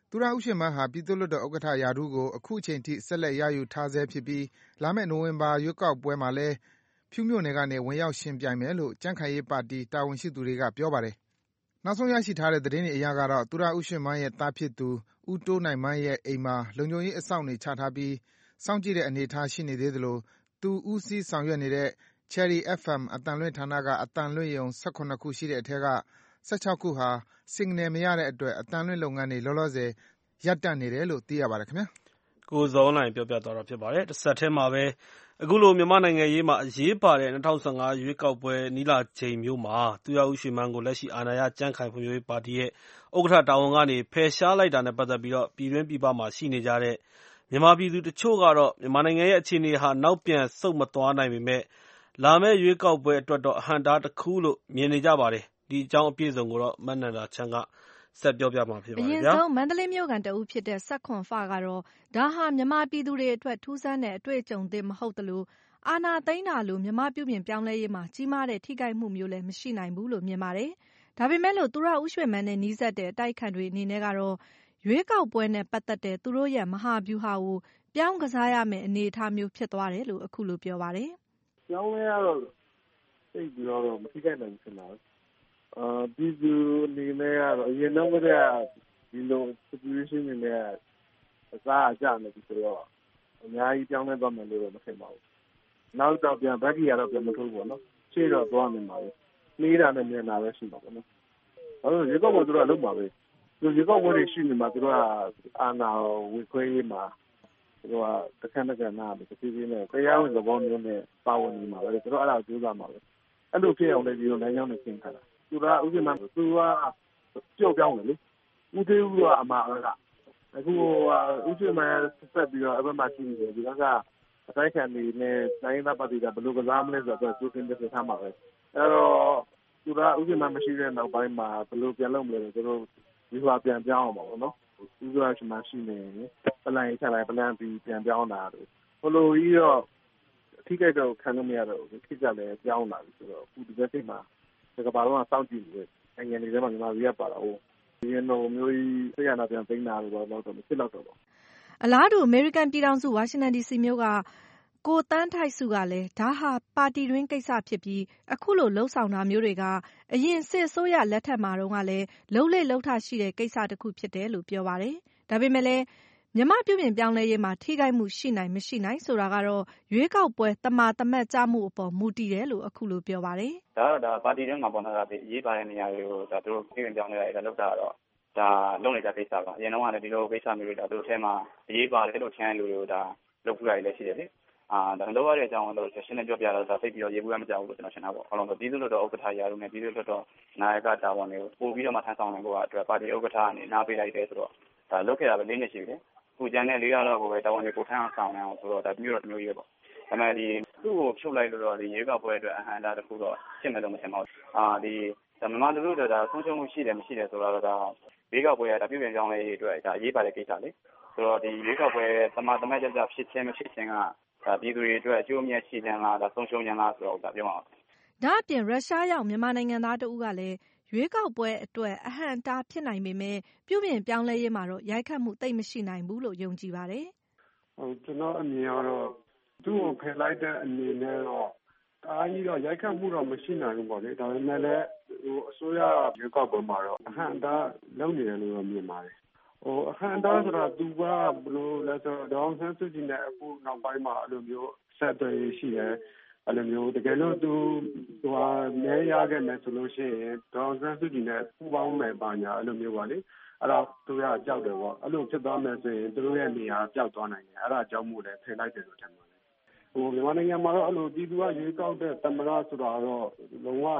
သူရဦးရွှေမန်းဟာပြည်သူ့လွှတ်တော်ဥက္ကဋ္ဌရာထူးကိုအခုချိန်ထိဆက်လက်ရယူထားဆဲဖြစ်ပြီးလာမယ့်နိုဝင်ဘာရွေးကောက်ပွဲမှာလည်းဖြူးမြို့နယ်ကနေဝင်ရောက်ယှဉ်ပြိုင်မယ်လို့ကြံ့ခိုင်ရေးပါတီတာဝန်ရှိသူတွေကပြောပါတယ်။နောက်ဆုံးရရှိထားတဲ့သတင်းတွေအရကတော့သူရဦးရွှေမန်းရဲ့သားဖြစ်သူဦးတိုးနိုင်မန်းရဲ့အိမ်မှာလုံခြုံရေးအစောင့်တွေချထားပြီးစောင့်ကြည့်တဲ့အနေအထားရှိနေသေးသလိုသူဦးစီးဆောင်ရွက်နေတဲ့ Cherry FM အသံလွှင့်ဌာနကအသံလွှင့်ရုံ18ခုရှိတဲ့အထက်က16ခုဟာ Signal မရတဲ့အတွက်အသံလွှင့်လုပ်ငန်းတွေလောလောဆယ်ရပ်တန့်နေတယ်လို့သိရပါတယ်ခင်ဗျာ
။ကိုဇော်နိုင်ပြောပြသွားတာဖြစ်ပါတယ်။တစ်ဆက်တည်းမှာပဲအခုလိုမြန်မာနိုင်ငံရေးမှာအရေးပါတဲ့2015ရွေးကောက်ပွဲနီးလာချိန်မျိုးမှာသူရဦးရွှေမန်းကိုလက်ရှိအာဏာရကြံ့ခိုင်ဖွံ့ဖြိုးရေးပါတီရဲ့ဥက္ကဋ္ဌတာဝန်ကနေဖယ်ရှားလိုက်တာနဲ့ပတ်သက်ပြီးပြည်တွင်းပြည်ပမှာရှိနေကြတဲ့မြန်မာပြည်သူတချို့ကတော့မြန်မာနိုင်ငံရဲ့အခြေအနေဟာနောက်ပြန်ဆုတ်မသွားနိုင်ပေမဲ့လာမယ့်ရွေးကောက်ပွဲအတွက်တော့အဟန့်အတားတစ်ခုလို့မြင်နေကြပါတယ်။ဒီအကြောင်းအပြည့်အစုံကိုမနန္ဒာချမ်းကဆက်ပြောပြမှာဖြစ်ပါတယ်
ဗျာ။အရင်ဆုံးမန္တလေးမြို့ခံတဦးဖြစ်တဲ့စက်ခွန်ဖကတော့ဒါဟာမြန်မာပြည်သူတွေအတွက်ထူးဆန်းတဲ့အတွေ့အကြုံသစ်မဟုတ်သလိုအာဏာသိမ်းတာလိုမြန်မာပြုပြင်ပြောင်းလဲရေးမှာကြီးမားတဲ့ထိခိုက်မှုမျိုးလည်းမရှိနိုင်ဘူးလို့မြင်ပါတယ်။ဒါပေမဲ့လို့သူရဦးရွှေမန်းနဲ့နီးစပ်တဲ့အတိုက်အခံတွေအနေနဲ့ကတော့ရွေးကောက်ပွဲနဲ့ပတ်သက်တဲ့သူတို့ရဲ့မဟာဗျူဟာကိုပြောင်းကစားရမယ့်အနေအထားမျိုးဖြစ်သွားတယ်လို့အခုလိုပြောပါတယ်
။ပြောင်းလဲရတော့သိပြီးတော့မထိခိုက်နိုင်ဘူးလား။ပြည်သူအနေနဲ့ကတော့အရင်တော့ကဒီလို situation တွေနဲ့အစားအကျနေပြီးဆိုတော့အများကြီးပြောင်းလဲသွားမယ်လို့မထင်ပါဘူး။နောက်တော့ပြန်ဘက်ကြီးကတော့ပြန်မထိုးဘူးနော်။ရှေ့တော့သွားနေမှာပဲ။နှေးတာနဲ့မြန်တာပဲရှိမှာပေါ့နော်။ဘာလို့ရေကောက်ပွဲသူတို့ကလုပ်မှာပဲ။ဒီရေကောက်ပွဲတွေရှိနေမှာသူတို့ကအာဏာဝေခွဲရေးမှာသူတို့ကတခန့်တခန့်နာတယ်ပြည်ပြည်နဲ့တရားဝင်သဘောမျိုးနဲ့ပါဝင်နေမှာပဲသူတို့အဲ့ဒါကိုကြိုးစားမှာပဲအဲ့လိုဖြစ်အောင်လည်းဒီလိုလမ်းကြောင်းနဲ့ရှင်းထားတာသူကဥပမာသူကကြောက်ပြောင်းတယ်လေဦးသေးဦးကအမှားကအခုဥပမာဆက်ပြီးတော့အဘမရှိနေတယ်ဒီကအတိုင်းခံနေနဲ့တိုင်းသားပါတီကဘယ်လိုကစားမလဲဆိုတော့သူတင်ပြထားမှာပဲအဲ့တော့သူကဥပမာမရှိတဲ့နောက်ပိုင်းမှာဘယ်လိုပြန်လုပ်မလဲဆိုတော့ဒီဟာပြန်ပြောင်းအောင်ပါဘောနော်ဥပမာရှိနေပလန်ချလိုက်ပလန်ပြီးပြန်ပြောင်းတာတို့ဘလိုကြီးတော့အထိကိတော့ခံလို့မရတော့ဘူးခိကြလည်းပြောင်းလာပြီဆိုတော့အခုဒီဘက်စိတ်မှာဒီကဘာတော့စောင့်ကြည့်နေတယ်နိုင်ငံတွေထဲမှာမြန်မာပြည်ကပါတော့ဒီလိုမျိုးကြီးဆရာနာပြန်သိမ်းတာတော့တော့မဖြစ်တော့တော့
အလားတူအမေရိကန်ပြည်ထောင်စုဝါရှင်တန်ဒီစီမြို့ကကိုတန်းထိုက်စုကလည်းဒါဟာပါတီတွင်းကိစ္စဖြစ်ပြီးအခုလိုလှုပ်ဆောင်တာမျိုးတွေကအရင်စစ်အစိုးရလက်ထက်မှာတုန်းကလည်းလှုပ်လေလှုပ်ထရှိတဲ့ကိစ္စတစ်ခုဖြစ်တယ်လို့ပြောပါတယ်။ဒါပေမဲ့လည်းမြန်မာပြုပြင်ပြောင်းလဲရေးမှာထိခိုက်မှုရှိနိုင်မရှိနိုင်ဆိုတာကတော့ရွေးကောက်ပွဲတမာတမတ်ကြမှုအပေါ်မူတည်တယ်လို့အခုလိုပြောပါတယ်
။ဒါပါတီတွင်းမှာပေါ်လာတဲ့အရေးပါတဲ့နေရာတွေကိုသူတို့ပြုပြင်ပြောင်းလဲရတာလုပ်တာတော့ဒါလုပ်နေတဲ့ကိစ္စပါ။အရင်တော့ကလည်းဒီလိုကိစ္စမျိုးတွေသူတို့ထဲမှာအရေးပါတယ်လို့ထင်တဲ့လူတွေကိုဒါလုပ်ပြရတယ်လည်းရှိတယ်လေ။ဒါလုပ်ရတဲ့အကြောင်းတော့ရှင်းလင်းပြောပြတော့ဒါသိပြီးတော့ရေဘူးမကြောက်ဘူးလို့ကျွန်တော်ရှင်းတာပေါ့။ဘာလို့လဲပြည်သူ့လွှတ်တော်ဥက္ကဋ္ဌရာထူးနဲ့ပြည်သူ့လွှတ်တော်နာယကတာဝန်တွေကိုပို့ပြီးတော့မှထမ်းဆောင်နိုင်ဖို့အတွက်ပါတီဥက္ကဋ္ဌကနေနားပေးလိုက်တယ်ဆိုတော့ဒါလုပ်ခဲ့တာပဲ၄နှစ်ရှိပြီလေ။ခုကျန်တဲ့၄လလောက်ကိုပဲတာဝန်တွေကိုထမ်းဆောင်နိုင်အောင်ဆိုတော့ဒါမျိုးတော့မျိုးကြီးပဲပေါ့။ဒါပေမဲ့ဒီသူ့ကိုဖြုတ်လိုက်လို့တော့ဒီရေကောက်ပွဲအတွက်အဟန့်အတားတစ်ခုတော့ရှင်းမယ်လို့မထင်ပါဘူး။ဒီမြန်မာလူထုတို့ဒါဆုံးရှုံးမှုရှိတယ်မရှိတယ်ဆိုတော့ဒါရေကောက်ပွဲကဒါပြုပြင်ပြောင်းလဲရေးအတွက်ဒါအရေးပါတဲ့ကိစ္စလေ။ဆိုတော့ဒီရေကောက်ပွဲတမတ်ကြဖြစ်ချင်းမဖြစ်ချင်းကဒါပြည်သူတွေအတွက်အကျိုးအမြတ်ရှိတယ်လားဒါဆုံးရှုံးရင်လားဆိုတော့ဒါပြောမှာ
။ဒါအပြင်ရုရှားရောက်မြန်မာနိုင်ငံသားတဦးကလည်းရွေးကောက်ပွဲအတွက်အဟန့်အတားဖြစ်နိုင်ပေမဲ့ပြုပြင်ပြောင်းလဲရေးမှာတော့ရိုက်ခတ်မှုသိပ်မရှိနိုင်ဘူးလို့ယုံကြည်ပါတယ်
။ဟုတ်ကျွန်တော်အမြင်ကတော့သူ့ကိုဖယ်လိုက်တဲ့အနေနဲ့တော့အားကြီးတော့ရိုက်ခတ်မှုတော့မရှိနိုင်ဘူးပေါ့လေဒါပေမဲ့လည်းအစိုးရရွေးကောက်ပွဲမှာတော့အဟန့်အတားလုပ်နေတယ်လို့တော့မြင်ပါတယ်အခမ်းအနားဆိုတာသူကဘယ်လိုလဲဆိုတော့ဒေါအောင်ဆန်းစုကြည်နဲ့အခုနောက်ပိုင်းမှာအဲ့လိုမျိုးဆက်သွယ်ရှိတယ်အဲ့လိုမျိုးတကယ်လို့သူမဲရခဲ့မယ်ဆိုလို့ရှိရင်ဒေါအောင်ဆန်းစုကြည်နဲ့ပူးပေါင်းမယ်ပါညာအဲ့လိုမျိုးပါလေအဲ့တော့သူကကြောက်တယ်ပေါ့အဲ့လိုဖြစ်သွားမယ်ဆိုရင်သူတို့ရဲ့နေရာပျောက်သွားနိုင်တယ်အဲ့ဒါအကြောင်းမို့လဲဖယ်လိုက်တယ်လို့ထင်ပါတယ်မြန်မာနိုင်ငံမှာတော့အဲ့လိုပြည်သူကရွေးကောက်တဲ့သမ္မတဆိုတာတော့လုံးဝ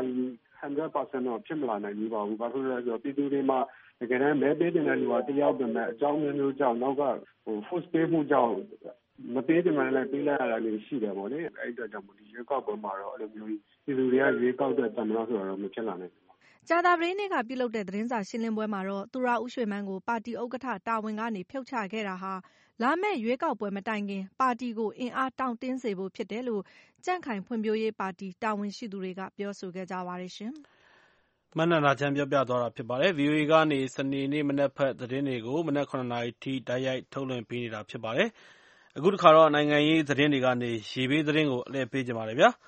100% တော့ဖြစ်မလာနိုင်ဘူးပါဘူးဘာလို့လဲဆိုတော့ပြည်သူတွေမှာတကယ်တမ်းမဲပေးတဲ့လူကတယောက်ပဲမဲ့အကြောင်းမျိုးကြောင့်နောက်ကforce ပေးမှုကြောင့်မပေးတယ်မှလည်းပေးလိုက်ရတာလည်းရှိတယ်ပေါ့လေအဲ့အတွက်ကြောင့်ဒီရွေးကောက်ပွဲမှာတော့အဲ့လိုမျိုးပြည်သူတွေကရွေးကောက်တဲ့သမ္မတဆိုတာတော့မဖြစ်လာနိုင်ဘူး
။ကြာသပတေးနေ့ကပြုလုပ်တဲ့သတင်းစာရှင်းလင်းပွဲမှာတော့သူရဦးရွှေမန်းကိုပါတီဥက္ကဋ္ဌတာဝန်ကနေဖြုတ်ချခဲ့တာဟာလာမယ့်ရွေးကောက်ပွဲမတိုင်ခင်ပါတီကိုအင်အားတောင့်တင်းစေဖို့ဖြစ်တယ်လို့ကြံ့ခိုင်ဖွံ့ဖြိုးရေးပါတီတာဝန်ရှိသူတွေကပြောဆိုခဲ့ကြပါတယ်ရှင်။
မနန္ဒာချမ်းပြောပြသွားတာဖြစ်ပါတယ်။ VOA ကနေစနေနေ့မနက်ဖက်သတင်းတွေကိုမနက်9 နာရီထိတိုက်ရိုက်ထုတ်လွှင့်ပေးနေတာဖြစ်ပါတယ်။အခုတခါတော့နိုင်ငံရေးသတင်းတွေကနေရေဘေးသတင်းကိုအလှည့်ပေးကြပါမယ်ဗျာ။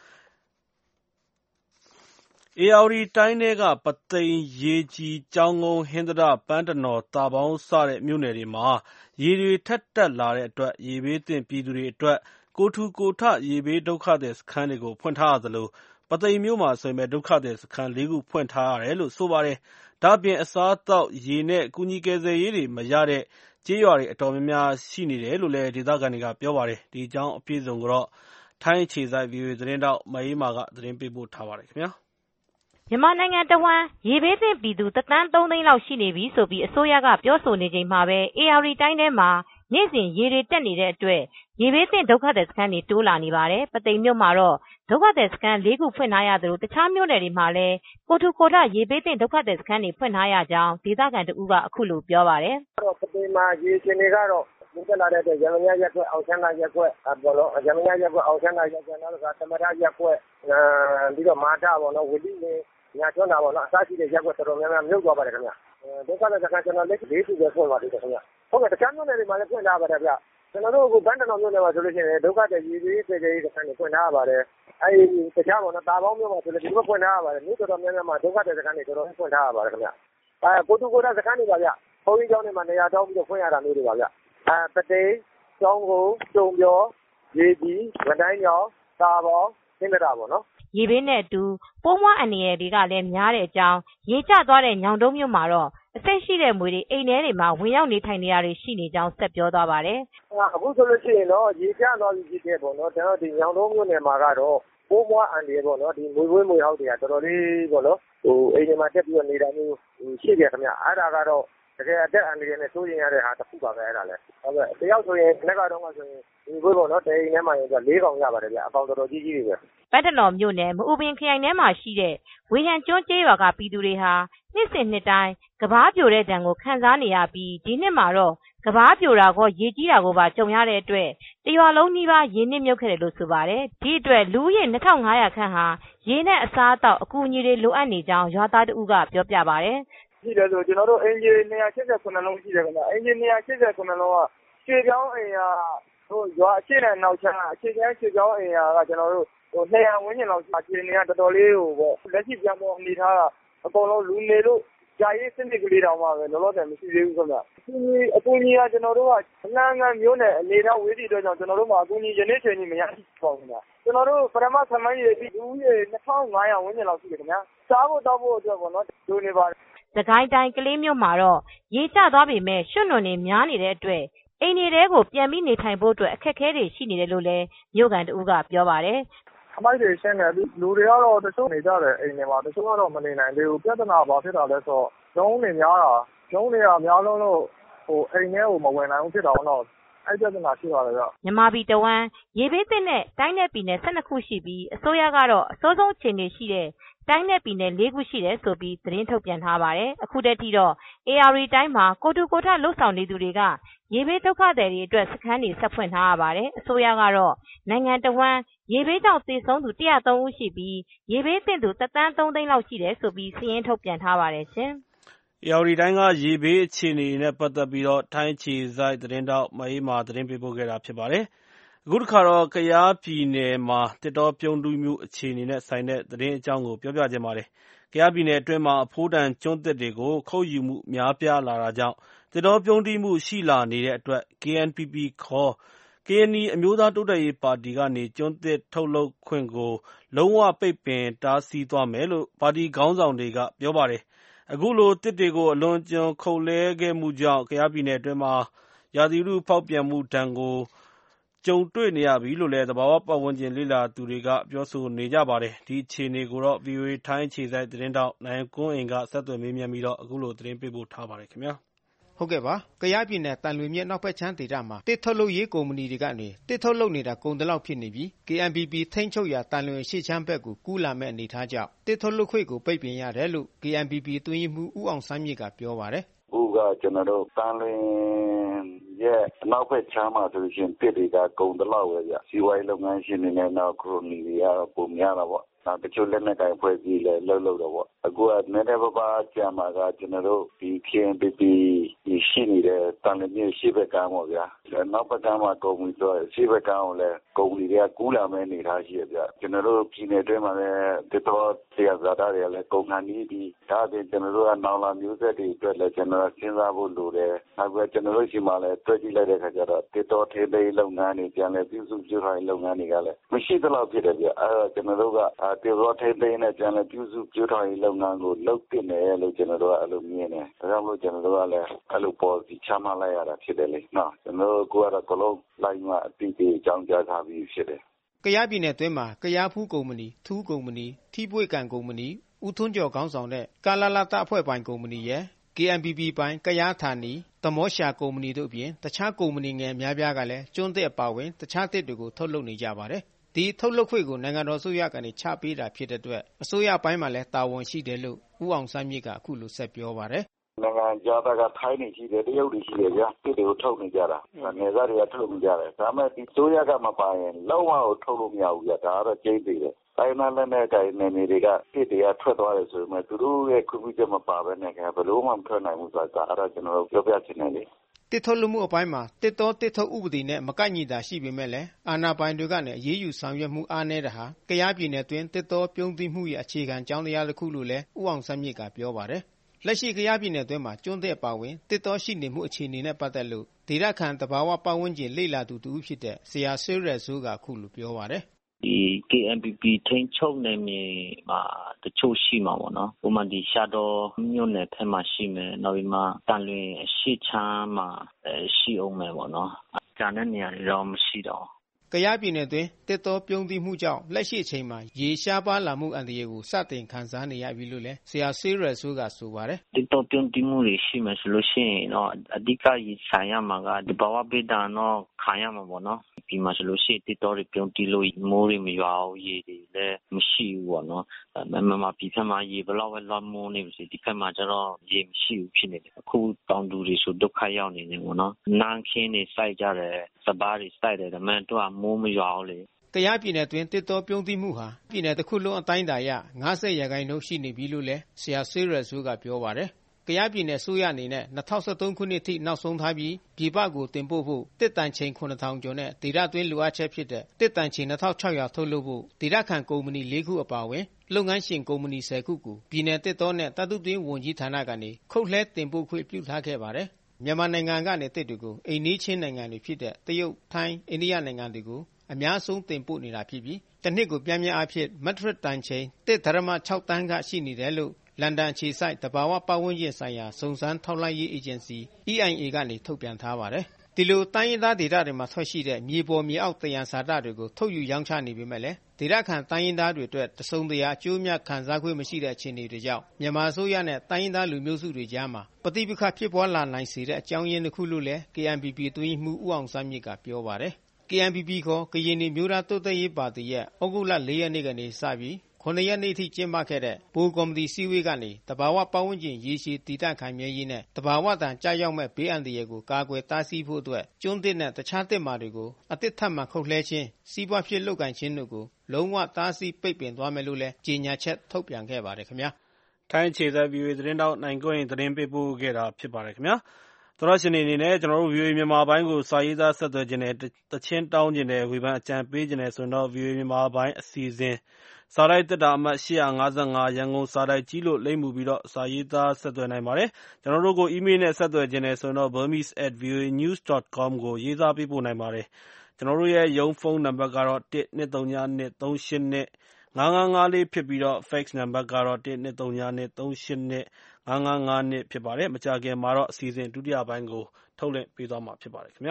ဧရာဝတီတိုင်းထဲကပုသိမ်၊ရေကြည်၊ကျောင်းကုန်း၊ဟင်္သာတ၊ပန်းတနော်၊သာပေါင်းစတဲ့မြို့နယ်တွေမှာရေတွေထပ်တက်လာတဲ့အတွက်ရေဘေးသင့်ပြည်သူတွေအတွက်ကိုယ်ထူကိုယ်ထရေဘေးဒုက္ခသည်စခန်းတွေကိုဖွင့်ထားရသလိုပုသိမ်မြို့မှာဆိုရင်လည်းဒုက္ခသည်စခန်း 4 ခုဖွင့်ထားရတယ်လို့ဆိုပါတယ်။ဒါ့အပြင်အစားအသောက်၊ရေနဲ့ကူညီကယ်ဆယ်ရေးတွေမရတဲ့ကျေးရွာတွေအတော်များများရှိနေတယ်လို့လည်းဒေသခံတွေကပြောပါတယ်။ဒီအကြောင်းအပြည့်အစုံကိုထိုင်းအခြေစိုက် VOA သတင်းထောက်မအေးမာကသတင်းပေးပို့ထားပါတယ်။
မြန်မာနိုင်ငံတဝှမ်းရေဘေးသင့်ပြည်သူ 1,300,000 လောက်ရှိနေပြီလို့အစိုးရကပြောဆိုနေချိန်မှာပဲဧရာဝတီတိုင်းထဲမှာနေ့စဉ်ရေတွေတက်နေတဲ့အတွက်ရေဘေးသင့်ဒုက္ခသည်စခန်းတွေတိုးလာနေပါတယ်။ပုသိမ်မြို့မှာတော့ဒုက္ခသည်စခန်း 4 ခုဖွင့်ထားရသလိုတခြားမြို့နယ်တွေမှာလည်းကိုယ်ထူကိုယ်ထရေဘေးသင့်ဒုက္ခသည်စခန်းတွေဖွင့်ထားရကြောင်းဒေသခံတဦးကအခုလိုပြောပါတယ်
။ပုသိမ်မှာရေရှင်တွေကတော့တက်လာတဲ့အတွက်ရမညာရက်ကွက်အောင်ချမ်းသာရက်ကွက်ရမညာရက်ကွက်အောင်ချမ်းသာရက်ကွက်နောက်သမရရက်ကွက်ပြီးတော့မာတာပေါ့နော်ဝတိနေညာကျွန်းတာပေါ့နော်အစားရှိတဲ့ရက်ကွက်တော်တော်များများမြုပ်သွားပါတယ်ခင်ဗျဒုက္ခသည်စခန်းကျွန်တော်လက်4 ခုပဲဖွင့်ပါသေးတယ်ခင်ဗျဟုတ်ကဲ့တခြားမြို့နယ်တွေမှာလည်းဖွင့်ထားပါတယ်ဗျကျွန်တော်တို့အခုဘန်းတနော်မြို့နယ်မှာဆိုလို့ရှိရင်ဒုက္ခသည်ရေဘေးစေတေးစခန်းတွေဖွင့်ထားရပါတယ်အဲဒီတခြားပေါ့နော်တာပေါင်းမြို့မှာဆိုလို့ဒီလိုဖွင့်ထားရပါတယ်မြို့တော်တော်များများမှာဒုက္ခသည်စခန်းတွေတော်တော်ဖွင့်ထားရပါတယ်ခင်ဗျကိုတူကိုတာစခန်းတွေပါဗျဘုန်းကြီးကျောင်းတွေမှာနေရာတောင်းပြီးတော့ဖွင့်ရတာမျိုးတွေပါဗျပသိမ်ကျောင်းကိုကျုံပြောရေကြီးဝတိုင်းကျောင်းတာပေါင်းသင်္ကတာပေါ့နော်
ရေဘေးနဲ့အတူပိုးမွှားအန္တရာယ်တွေကလည်းများတဲ့အကြောင်းရေကျသွားတဲ့ညောင်တုံးမြို့မှာတော့အသက်ရှိတဲ့မွေတွေအိမ်ထဲတွေမှာဝင်ရောက်နေထိုင်နေရတွေရှိနေကြောင်းဆက်ပြောသွားပါတယ်
အခုဆိုလို့ရှိရင်တော့ရေကျသွားပြီဖြစ်တဲ့ပေါ့နော်ကျွန်တော်ဒီညောင်တုံးမြို့နယ်မှာကတော့ပိုးမွှားအန္တရာယ်ပေါ့နော်ဒီမွေးမွေဟောက်တွေကတော်တော်လေးပေါ့နော်အိမ်ထဲမှာတက်ပြီးတော့နေတာမျိုးရှိတယ်ခင်ဗျအဲ့ဒါကတော့တကယ်အသက်အန္တရာယ်နဲ့စိုးရိမ်ရတဲ့ဟာတစ်ခုပါပဲအဲ့ဒါလည်းဟုတ်ကဲ့တယောက်ဆိုရင်လက်ကတော့မှဆိုရင်ဒီဘွေးပေါ့နော်တိန်ထဲမှာရင်4 ကောင်ရပါတယ်ဗျအပေါင်းတော်တော်ကြီးတွေပဲ
ပန်းတနော်မြို့နယ်မအူပင်ခရိုင်ထဲမှာရှိတဲ့ဝေဟန်ကျွန်းကျေးရွာကပြည်သူတွေဟာနှစ်စဉ်နှစ်တိုင်းကဘာပြိုတဲ့ဒဏ်ကိုခံစားနေရပြီးဒီနှစ်မှာတော့ကဘာပြိုတာကိုရေကြီးတာကိုပါကြုံရတဲ့အတွက်တရွာလုံးကြီးပါရေနစ်မြုပ်ခဲ့တယ်လို့ဆိုပါတယ်ဒီအတွက်လူဦးရေ 2500 ခန့်ဟာရေနဲ့အစားအသောက်အကူအညီတွေလိုအပ်နေကြောင်းရွာသားတဦးကပြောပြပါတယ်
ရှိတယ်ဆိုကျွန်တော်တို့အင်ဂျီ289လုံးရှိတယ်ခင်ဗျအင်ဂျီ289လုံးကခြေပြောင်းအိမ်ကရွာအခြေခံနောက်ချမ်းအခြေခံခြေပြောင်းအိမ်ကကျွန်တော်တို့200 ဝန်းကျင်လောက်အခြေအနေကတော်တော်လေးပေါ့လက်ရှိပြန်ပေါ်အနေထားကအကုန်လုံးလူနေလို့ဂျာရေးစနစ်ကလေးတောင်မှပဲလောလောဆယ်မရှိသေးဘူးခင်ဗျအကူအညီကကျွန်တော်တို့ကအလန်းမျိုးနဲ့အနေထားဝေးသည့်အတွက်ကြောင့်ကျွန်တော်တို့မှာအကူအညီယနေ့ချိန်ကြီးမရရှိပါဘူးခင်ဗျကျွန်တော်တို့ပထမဆမှန်းရည်ဒီလူဦးရေ 2500 ဝန်းကျင်လောက်ရှိတယ်ခင်ဗျစားဖို့တောက်ဖို့အတွက်ပေါ့နော်လူနေပါတယ်
စကိုင်းတိုင်းကလေးမြို့မှာတော့ရေကျသွားပေမဲ့ရွှွံ့နွံတွေများနေတဲ့အတွက်အိမ်တွေထဲကိုပြန်ပြီးနေထိုင်ဖို့အတွက်အခက်အခဲတွေရှိနေတယ်လို့လည်းမြို့ကန်တဦးကပြောပါတယ်
အမိုက်တွေရှင်းတယ်လူတွေကတော့တချို့နေကြတယ်အိမ်တွေမှာတချို့ကတော့မနေနိုင်သေးဘူးပြဿနာဘာဖြစ်တာလဲဆိုတော့ကျုံးတွေများတာကျုံးတွေကများလုံးလို့အိမ်ထဲကိုမဝင်နိုင်ဘူးဖြစ်တာတော့အဲ့ပြဿနာရှိပါတယ်ဗျ
မြန်မာပြည်တဝမ်းရေဘေးသင့်တဲ့တိုင်းနယ်ပြည်နယ်12ခုရှိပြီးအစိုးရကတော့အစိုးဆုံးအခြေအနေရှိတဲ့တိုင်းနယ်ပြည်နယ် 4 ခုရှိတယ်ဆိုပြီးသတင်းထုတ်ပြန်ထားပါတယ်အခုတည်းထိတော့ AR တိုင်းမှာကိုတူကိုထလှုပ်ဆောင်နေသူတွေကရေဘေးဒုက္ခသည်တွေအတွက်စခန်းတွေဆက်ဖွင့်ထားရပါတယ်အစိုးရကတော့နိုင်ငံတဝမ်းရေဘေးကြောင့်သေဆုံးသူ103ဦးရှိပြီးရေဘေးသင့်သူ 1,300,000 လောက်ရှိတယ်ဆိုပြီးစာရင်းထုတ်ပြန်ထားပါတယ်ရှင်
ဧရာဝတီတိုင်းကရေဘေးအခြေအနေနဲ့ပတ်သက်ပြီးထိုင်းအခြေစိုက်သတင်းထောက်မအေးမာသတင်းပေးပို့ခဲ့တာဖြစ်ပါတယ်အခုတခါတော့ကယားပြည်နယ်မှာတစ်တောပြုံးတူးမှုအခြေအနေနဲ့ဆိုင်တဲ့သတင်းအကြောင်းကိုပြောပြခြင်းပါတယ်။ကယားပြည်နယ်အတွင်းမှာအဖိုးတန်ကျွန်းသစ်တွေကိုခုတ်ယူမှုများပြားလာတာကြောင့်တစ်တောပြုံးတီးမှုရှိလာနေတဲ့အတွက် KNPP ခေါ်ကရင်နီအမျိုးသားတိုးတက်ရေးပါတီကနေကျွန်းသစ်ထုတ်လုပ်ခွင့်ကိုလုံးဝပိတ်ပင်တားဆီးသွားမယ်လို့ပါတီခေါင်းဆောင်တွေကပြောပါတယ်။အခုလိုသစ်တွေကိုအလွန်အကျွံခုတ်လှဲခဲ့မှုကြောင့်ကယားပြည်နယ်အတွင်းမှာရာသီဥတုဖောက်ပြန်မှုဒဏ်ကိုကြုံတွေ့နေရပြီလို့လည်းသဘာဝပတ်ဝန်းကျင်လေ့လာသူတွေကပြောဆိုနေကြပါတယ်။ဒီအခြေအနေကိုတော့ VOA ထိုင်းအခြေစိုက်သတင်းထောက်နိုင်ကွန်းအိန်ကဆက်သွယ်မေးမြန်းပြီးအခုလိုသတင်းပေးပို့ထားပါတယ်ခင်ဗျာ
။ဟုတ်ကဲ့ပါ။ကယားပြည်နယ်တန်လွင်မြစ်နောက်ဘက်ခြမ်းဒေသမှာတစ်ထုတ်လုပ်ရေးကုမ္ပဏီတွေကနေတစ်ထုတ်လုပ်နေတာကုန်တလောက်ဖြစ်နေပြီး KNPP ထိန်းချုပ်ရာတန်လွင်ရှေ့ချမ်းဘက်ကိုကူးလာမဲ့အနေထားကြောင့်တစ်ထုတ်လုပ်ခွင့်ကိုပိတ်ပင်ရတယ်လို့ KNPP အတွင်းရေးမှူးဦးအောင်ဆန်းမြင့်ကပြောပါတယ်
။အခုကကျွန်တော်တို့တန်လွင်ရဲ့နောက်ဘက်ခြမ်းမှာဆိုရင်တစ်တွေကကုန်တလောက်ပဲဗျ။စီးပွားရေးလုပ်ငန်းရှင်တွေနဲ့နောက်ခရိုနီတွေကတော့ပုံများတာပေါ့။တချို့လက်နက်ကိုင်ဖွဲ့စည်းလဲလှုပ်တော့ပေါ့အခုကိုကနည်းနည်းပါးကြာမှာကကျွန်တော်တို့ဒီ KNPP ရှိနေတဲ့တန်လျင်ရှိဘက်ကမ်းပေါ့ဗျာနောက်ဘက်ကမ်းမှာကုမ္ပဏီဆိုရှိဘက်ကမ်းကိုလည်းကုမ္ပဏီတွေကကူးလာမဲ့နေထားရှိရဗျကျွန်တော်တို့ပြည်နယ်တွင်းမှာလည်းတတော်တရားဇာတာတွေလည်းကုန်ခန်းနေပြီးဒါအပြင်ကျွန်တော်တို့ကနောင်လာမျိုးဆက်တွေအတွက်လည်းကျွန်တော်စဉ်းစားဖို့လိုတယ်နောက်ပြီးကျွန်တော်တို့ရှိမှလည်းတွေ့ကြည့်လိုက်တဲ့အခါကျတော့တတော်ထေးသေးလုပ်ငန်းတွေပြန်လည်ပြုစုပြောင်းလဲလုပ်ငန်းတွေကလည်းမရှိသလောက်ဖြစ်တယ်ဗျအဲတော့ကျွန်တော်တို့ကတတော်ထေးသေးနဲ့ပြန်လည်ပြုစုပြောင်းလဲလုပ်ငန်းကိုလုပ်တင်တယ်လို့ကျွန်တော်တို့ကအဲ့လိုမြင်တယ်ဒါကြောင့်မို့ကျွန်တော်တို့ကလည်းအဲ့လိုပေါ်စီချမှတ်လိုက်ရတာဖြစ်တယ်လေနော်ကျွန်တော်တို့ကတော့ကလုံးလိုက်မှအတိအကျအကြောင်းကြားထားပြီးဖြစ်တယ်
ကယားပြည်နယ်အတွင်းမှာကယားဖူးကုမ္ပဏီထူးကုမ္ပဏီထီးပွေကန်ကုမ္ပဏီဦးထွန်းကျော်ခေါင်းဆောင်တဲ့ကာလာလာတအဖွဲ့ပိုင်ကုမ္ပဏီရဲ့ KNPP ပိုင်ကယားဌာနီသမောရှာကုမ္ပဏီတို့အပြင်တခြားကုမ္ပဏီငယ်များပြားကလည်းကျွန်းသစ်အပါဝင်တခြားသစ်တွေကိုထုတ်လုပ်နေကြပါတယ်ဒီထုတ်လုပ်ခွင့်ကိုနိုင်ငံတော်အစိုးရကနေချပေးတာဖြစ်တဲ့အတွက်အစိုးရပိုင်းမှာလည်းတာဝန်ရှိတယ်လို့ဦးအောင်ဆန်းမြင့်ကအခုလိုဆက်ပြောပါတယ်
နိုင်ငံခြားသားကထိုင်းနေရှိတယ်တရုတ်တွေရှိတယ်ဗျာတစ်တွေကိုထုတ်နေကြတာနေသားတွေကထုတ်နေကြတယ်ဒါမဲ့ဒီစိုးရကမပါရင်လုံးဝကိုထုတ်လို့မရဘူးဗျာဒါကတော့ကျိန်းသေးတယ်တိုင်းနာလည်းနဲ့တိုင်းနေနေတွေကတစ်တွေကထွက်သွားတယ်ဆိုပေမဲ့သူတို့ရဲ့ခွင့်ပြုချက်မပါဘဲနဲ့ဘယ်လိုမှမထွက်နိုင်ဘူးဆိုတာအဲ့ဒါကျွန်တော်တို့ပြောပြချင်တယ်လေ
တစ်ထုတ်လုပ်မှုအပိုင်းမှာတစ်တော်တစ်ထုတ်ဥပဒေနဲ့မကိုက်ညီတာရှိပေမဲ့လည်းအာဏာပိုင်တွေကနေအရေးယူဆောင်ရွက်မှုအားနည်းတာဟာကယားပြည်နယ်တွင်တစ်တော်ပြုံးသိမှုရဲ့အခြေခံကြောင်းတရားတစ်ခုလို့လည်းဦးအောင်ဆန်းမြင့်ကပြောပါတယ်လက်ရှိကယားပြည်နယ်အတွင်းမှာကျွန်းသစ်အပါဝင်တစ်တော်ရှိနေမှုအခြေအနေနဲ့ပတ်သက်လို့ဒေသခံတဘာဝပတ်ဝန်းကျင်လေ့လာသူတူဖြစ်တဲ့ဆရာဆွေရယ်ဆိုးကအခုလိုပြောပါတယ်
ဒီ KNPP ထိန်းချုပ်နယ်မြေမှာတချို့ရှိမှာပေါ့နော်ဥပမာဒီရှာတော်မြို့နယ်ဖက်မှာရှိမယ်နောက်ပြီးမှတန်လွင်အရှိချမ်းမှာရှိအောင်မယ်ပေါ့နော်ကျန်တဲ့နေရာတွေတော့မရှိတော့
ကယားပြည်နယ်တွင်တစ်တော်ပြုံးသိမှုကြောင့်လက်ရှိအချိန်မှာရေရှားပါလာမှုအန္တရာယ်ကိုစတင်ခံစားနေရပြီလို့လည်းဆရာဆေးရယ်ဆိုးကဆိုပါတယ်
တစ်တော်ပြုံးသိမှုတွေရှိမှဆိုလို့ရှိရင်တော့အဓိကရေဆိုင်ရမှာကဒီဘဝပိဒါတော့ခံရမှာပေါ့နော်ဒီမှာဆိုလို့ရှိရင်တစ်တော်တွေပြုံးတီးလို့မိုးတွေမရွာဘူးရေတွေလည်းမရှိဘူးပေါ့နော်မပြည်ဖက်မှာရေဘလောက်ပဲလွှမ်းမိုးနေပါစေဒီဖက်မှာကျတော့ရေမရှိဘူးဖြစ်နေတယ်အခုတောင်သူတွေဆိုဒုက္ခရောက်နေတယ်ပေါ့နော်နန်းခင်းတွေစိုက်ကြတယ်စပါးတွေစိုက်တယ်ဒါမှမဟုတ်မိုးမရွာဘူးလေ
ကယားပြည်နယ်တွင်တစ်တော်ပြုံးသိမှုဟာပြည်နယ်တစ်ခုလုံးအတိုင်းအတာရ90%ရှိနေပြီလို့လည်းဆရာဆေးရယ်ဆိုးကပြောပါတယ်ကယားပြည်နယ်ဆိုရအနေနဲ့2013ခုနှစ်ထိနောက်ဆုံးထားပြီးပြည်ပကိုတင်ပို့ဖို့တစ်တန်ချိန်9000ကျော်နဲ့ဒေသတွင်းလိုအပ်ချက်ဖြစ်တဲ့တစ်တန်ချိန်2600ထုတ်လုပ်ဖို့ဒေသခံကုမ္ပဏီ4ခုအပါအဝင်လုပ်ငန်းရှင်ကုမ္ပဏီ10ခုကိုပြည်နယ်တစ်တော်နဲ့တပ်တုတွင်းဝန်ကြီးဌာနကနေခုတ်လှဲတင်ပို့ခွင့်ပြုထားခဲ့ပါတယ်မြန်မာနိုင်ငံကနေတစ်တွေကိုအိန္ဒိချင်းနိုင်ငံတွေဖြစ်တဲ့တရုတ်ထိုင်းအိန္ဒိယနိုင်ငံတွေကိုအများဆုံးတင်ပို့နေတာဖြစ်ပြီးတစ်နှစ်ကိုပြန်အဖြစ်မက်ထရစ်တန်ချိန် 1.6 တန်းကရှိနေတယ်လို့လန်ဒန်ခြေစိုက်တဘာဝပတ်ဝန်းကျင်ဆိုင်ရာစုံစမ်းထောက်လှမ်းရေးအေဂျင်စီ EIA ကနေထုတ်ပြန်ထားပါတယ်ဒီလိုတိုင်းရင်းသားဒေသတွေမှာထွက်ရှိတဲ့မြေပေါ်မြေအောက်သယံဇာတတွေကိုထုတ်ယူရောင်းချနေပေမဲ့လည်းဒေသခံတိုင်းရင်းသားတွေအတွက်တစုံတရာအကျိုးများခံစားခွင့်မရှိတဲ့အခြေအနေတွေကြောင့်မြန်မာအစိုးရနဲ့တိုင်းရင်းသားလူမျိုးစုတွေကြားမှာပဋိပက္ခဖြစ်ပွားလာနိုင်စေတဲ့အကြောင်းရင်းတစ်ခုလို့လည်း KNPP အတွင်းမှူးဦးအောင်ဆန်းမြင့်ကပြောပါတယ်KNPP ခေါ်ကရင်မျိုးသားတိုးတက်ရေးပါတီရဲ့ဩဂုတ်လ4ရက်နေ့ကနေစပြီး9ရက်နေ့ထိကျင်းပခဲ့တဲ့ဘိုးကော်မတီစည်းဝေးကနေတဘာဝပတ်ဝန်းကျင်ရေရှည်တည်တံ့ခိုင်မြဲရေးနဲ့တဘာဝတန်ကြာရောက်မဲ့ဘေးအန္တရာယ်ကိုကာကွယ်တားဆီးဖို့အတွက်ကျွန်းသစ်နဲ့တခြားသစ်မာတွေကိုအသစ်ထပ်မံခုတ်လှဲခြင်းစီးပွားဖြစ်လုပ်ကိုင်ခြင်းတို့ကိုလုံးဝတားဆီးပိတ်ပင်သွားမယ်လို့လည်းကြေညာချက်ထုတ်ပြန်ခဲ့ပါတယ်ခင်ဗျာ
ထိုင်းခြေသက် VOA သတင်းတောက်နိုင်ကွင်းသတင်းပေးပို့ခဲ့တာဖြစ်ပါတယ်ခင်ဗျာသောရရှင်အနေနဲ့ကျွန်တော်တို့ VOA မြန်မာပိုင်းကိုစာရေးသားဆက်သွယ်ခြင်းနဲ့တချင်းတောင်းခြင်းနဲ့ဝေဖန်အကြံပေးခြင်းနဲ့ဆိုတော့ VOA မြန်မာပိုင်းအစီအစဉ်စာရိုက်တက်တာအမှတ်855ရန်ကုန်စာရိုက်ကြီးလို့လိမ့်မှုပြီးတော့စာရေးသားဆက်သွယ်နိုင်ပါတယ်ကျွန်တော်တို့ကို email နဲ့ဆက်သွယ်ခြင်းနဲ့ဆိုတော့ burmese@voanews.com ကိုရေးသားပေးပို့နိုင်ပါတယ်ကျွန်တော်တို့ရဲ့ရုံးဖုန်းနံပါတ်ကတော့12393895554ဖြစ်ပြီးတော့ fax နံပါတ်ကတော့12393895552ဖြစ်ပါတယ်မကြာခင်မှာတော့အစီအစဉ်ဒုတိယပိုင်းကိုထုတ်လွှင့်ပေးသွားမှာဖြစ်ပါတယ်ခင်ဗျာ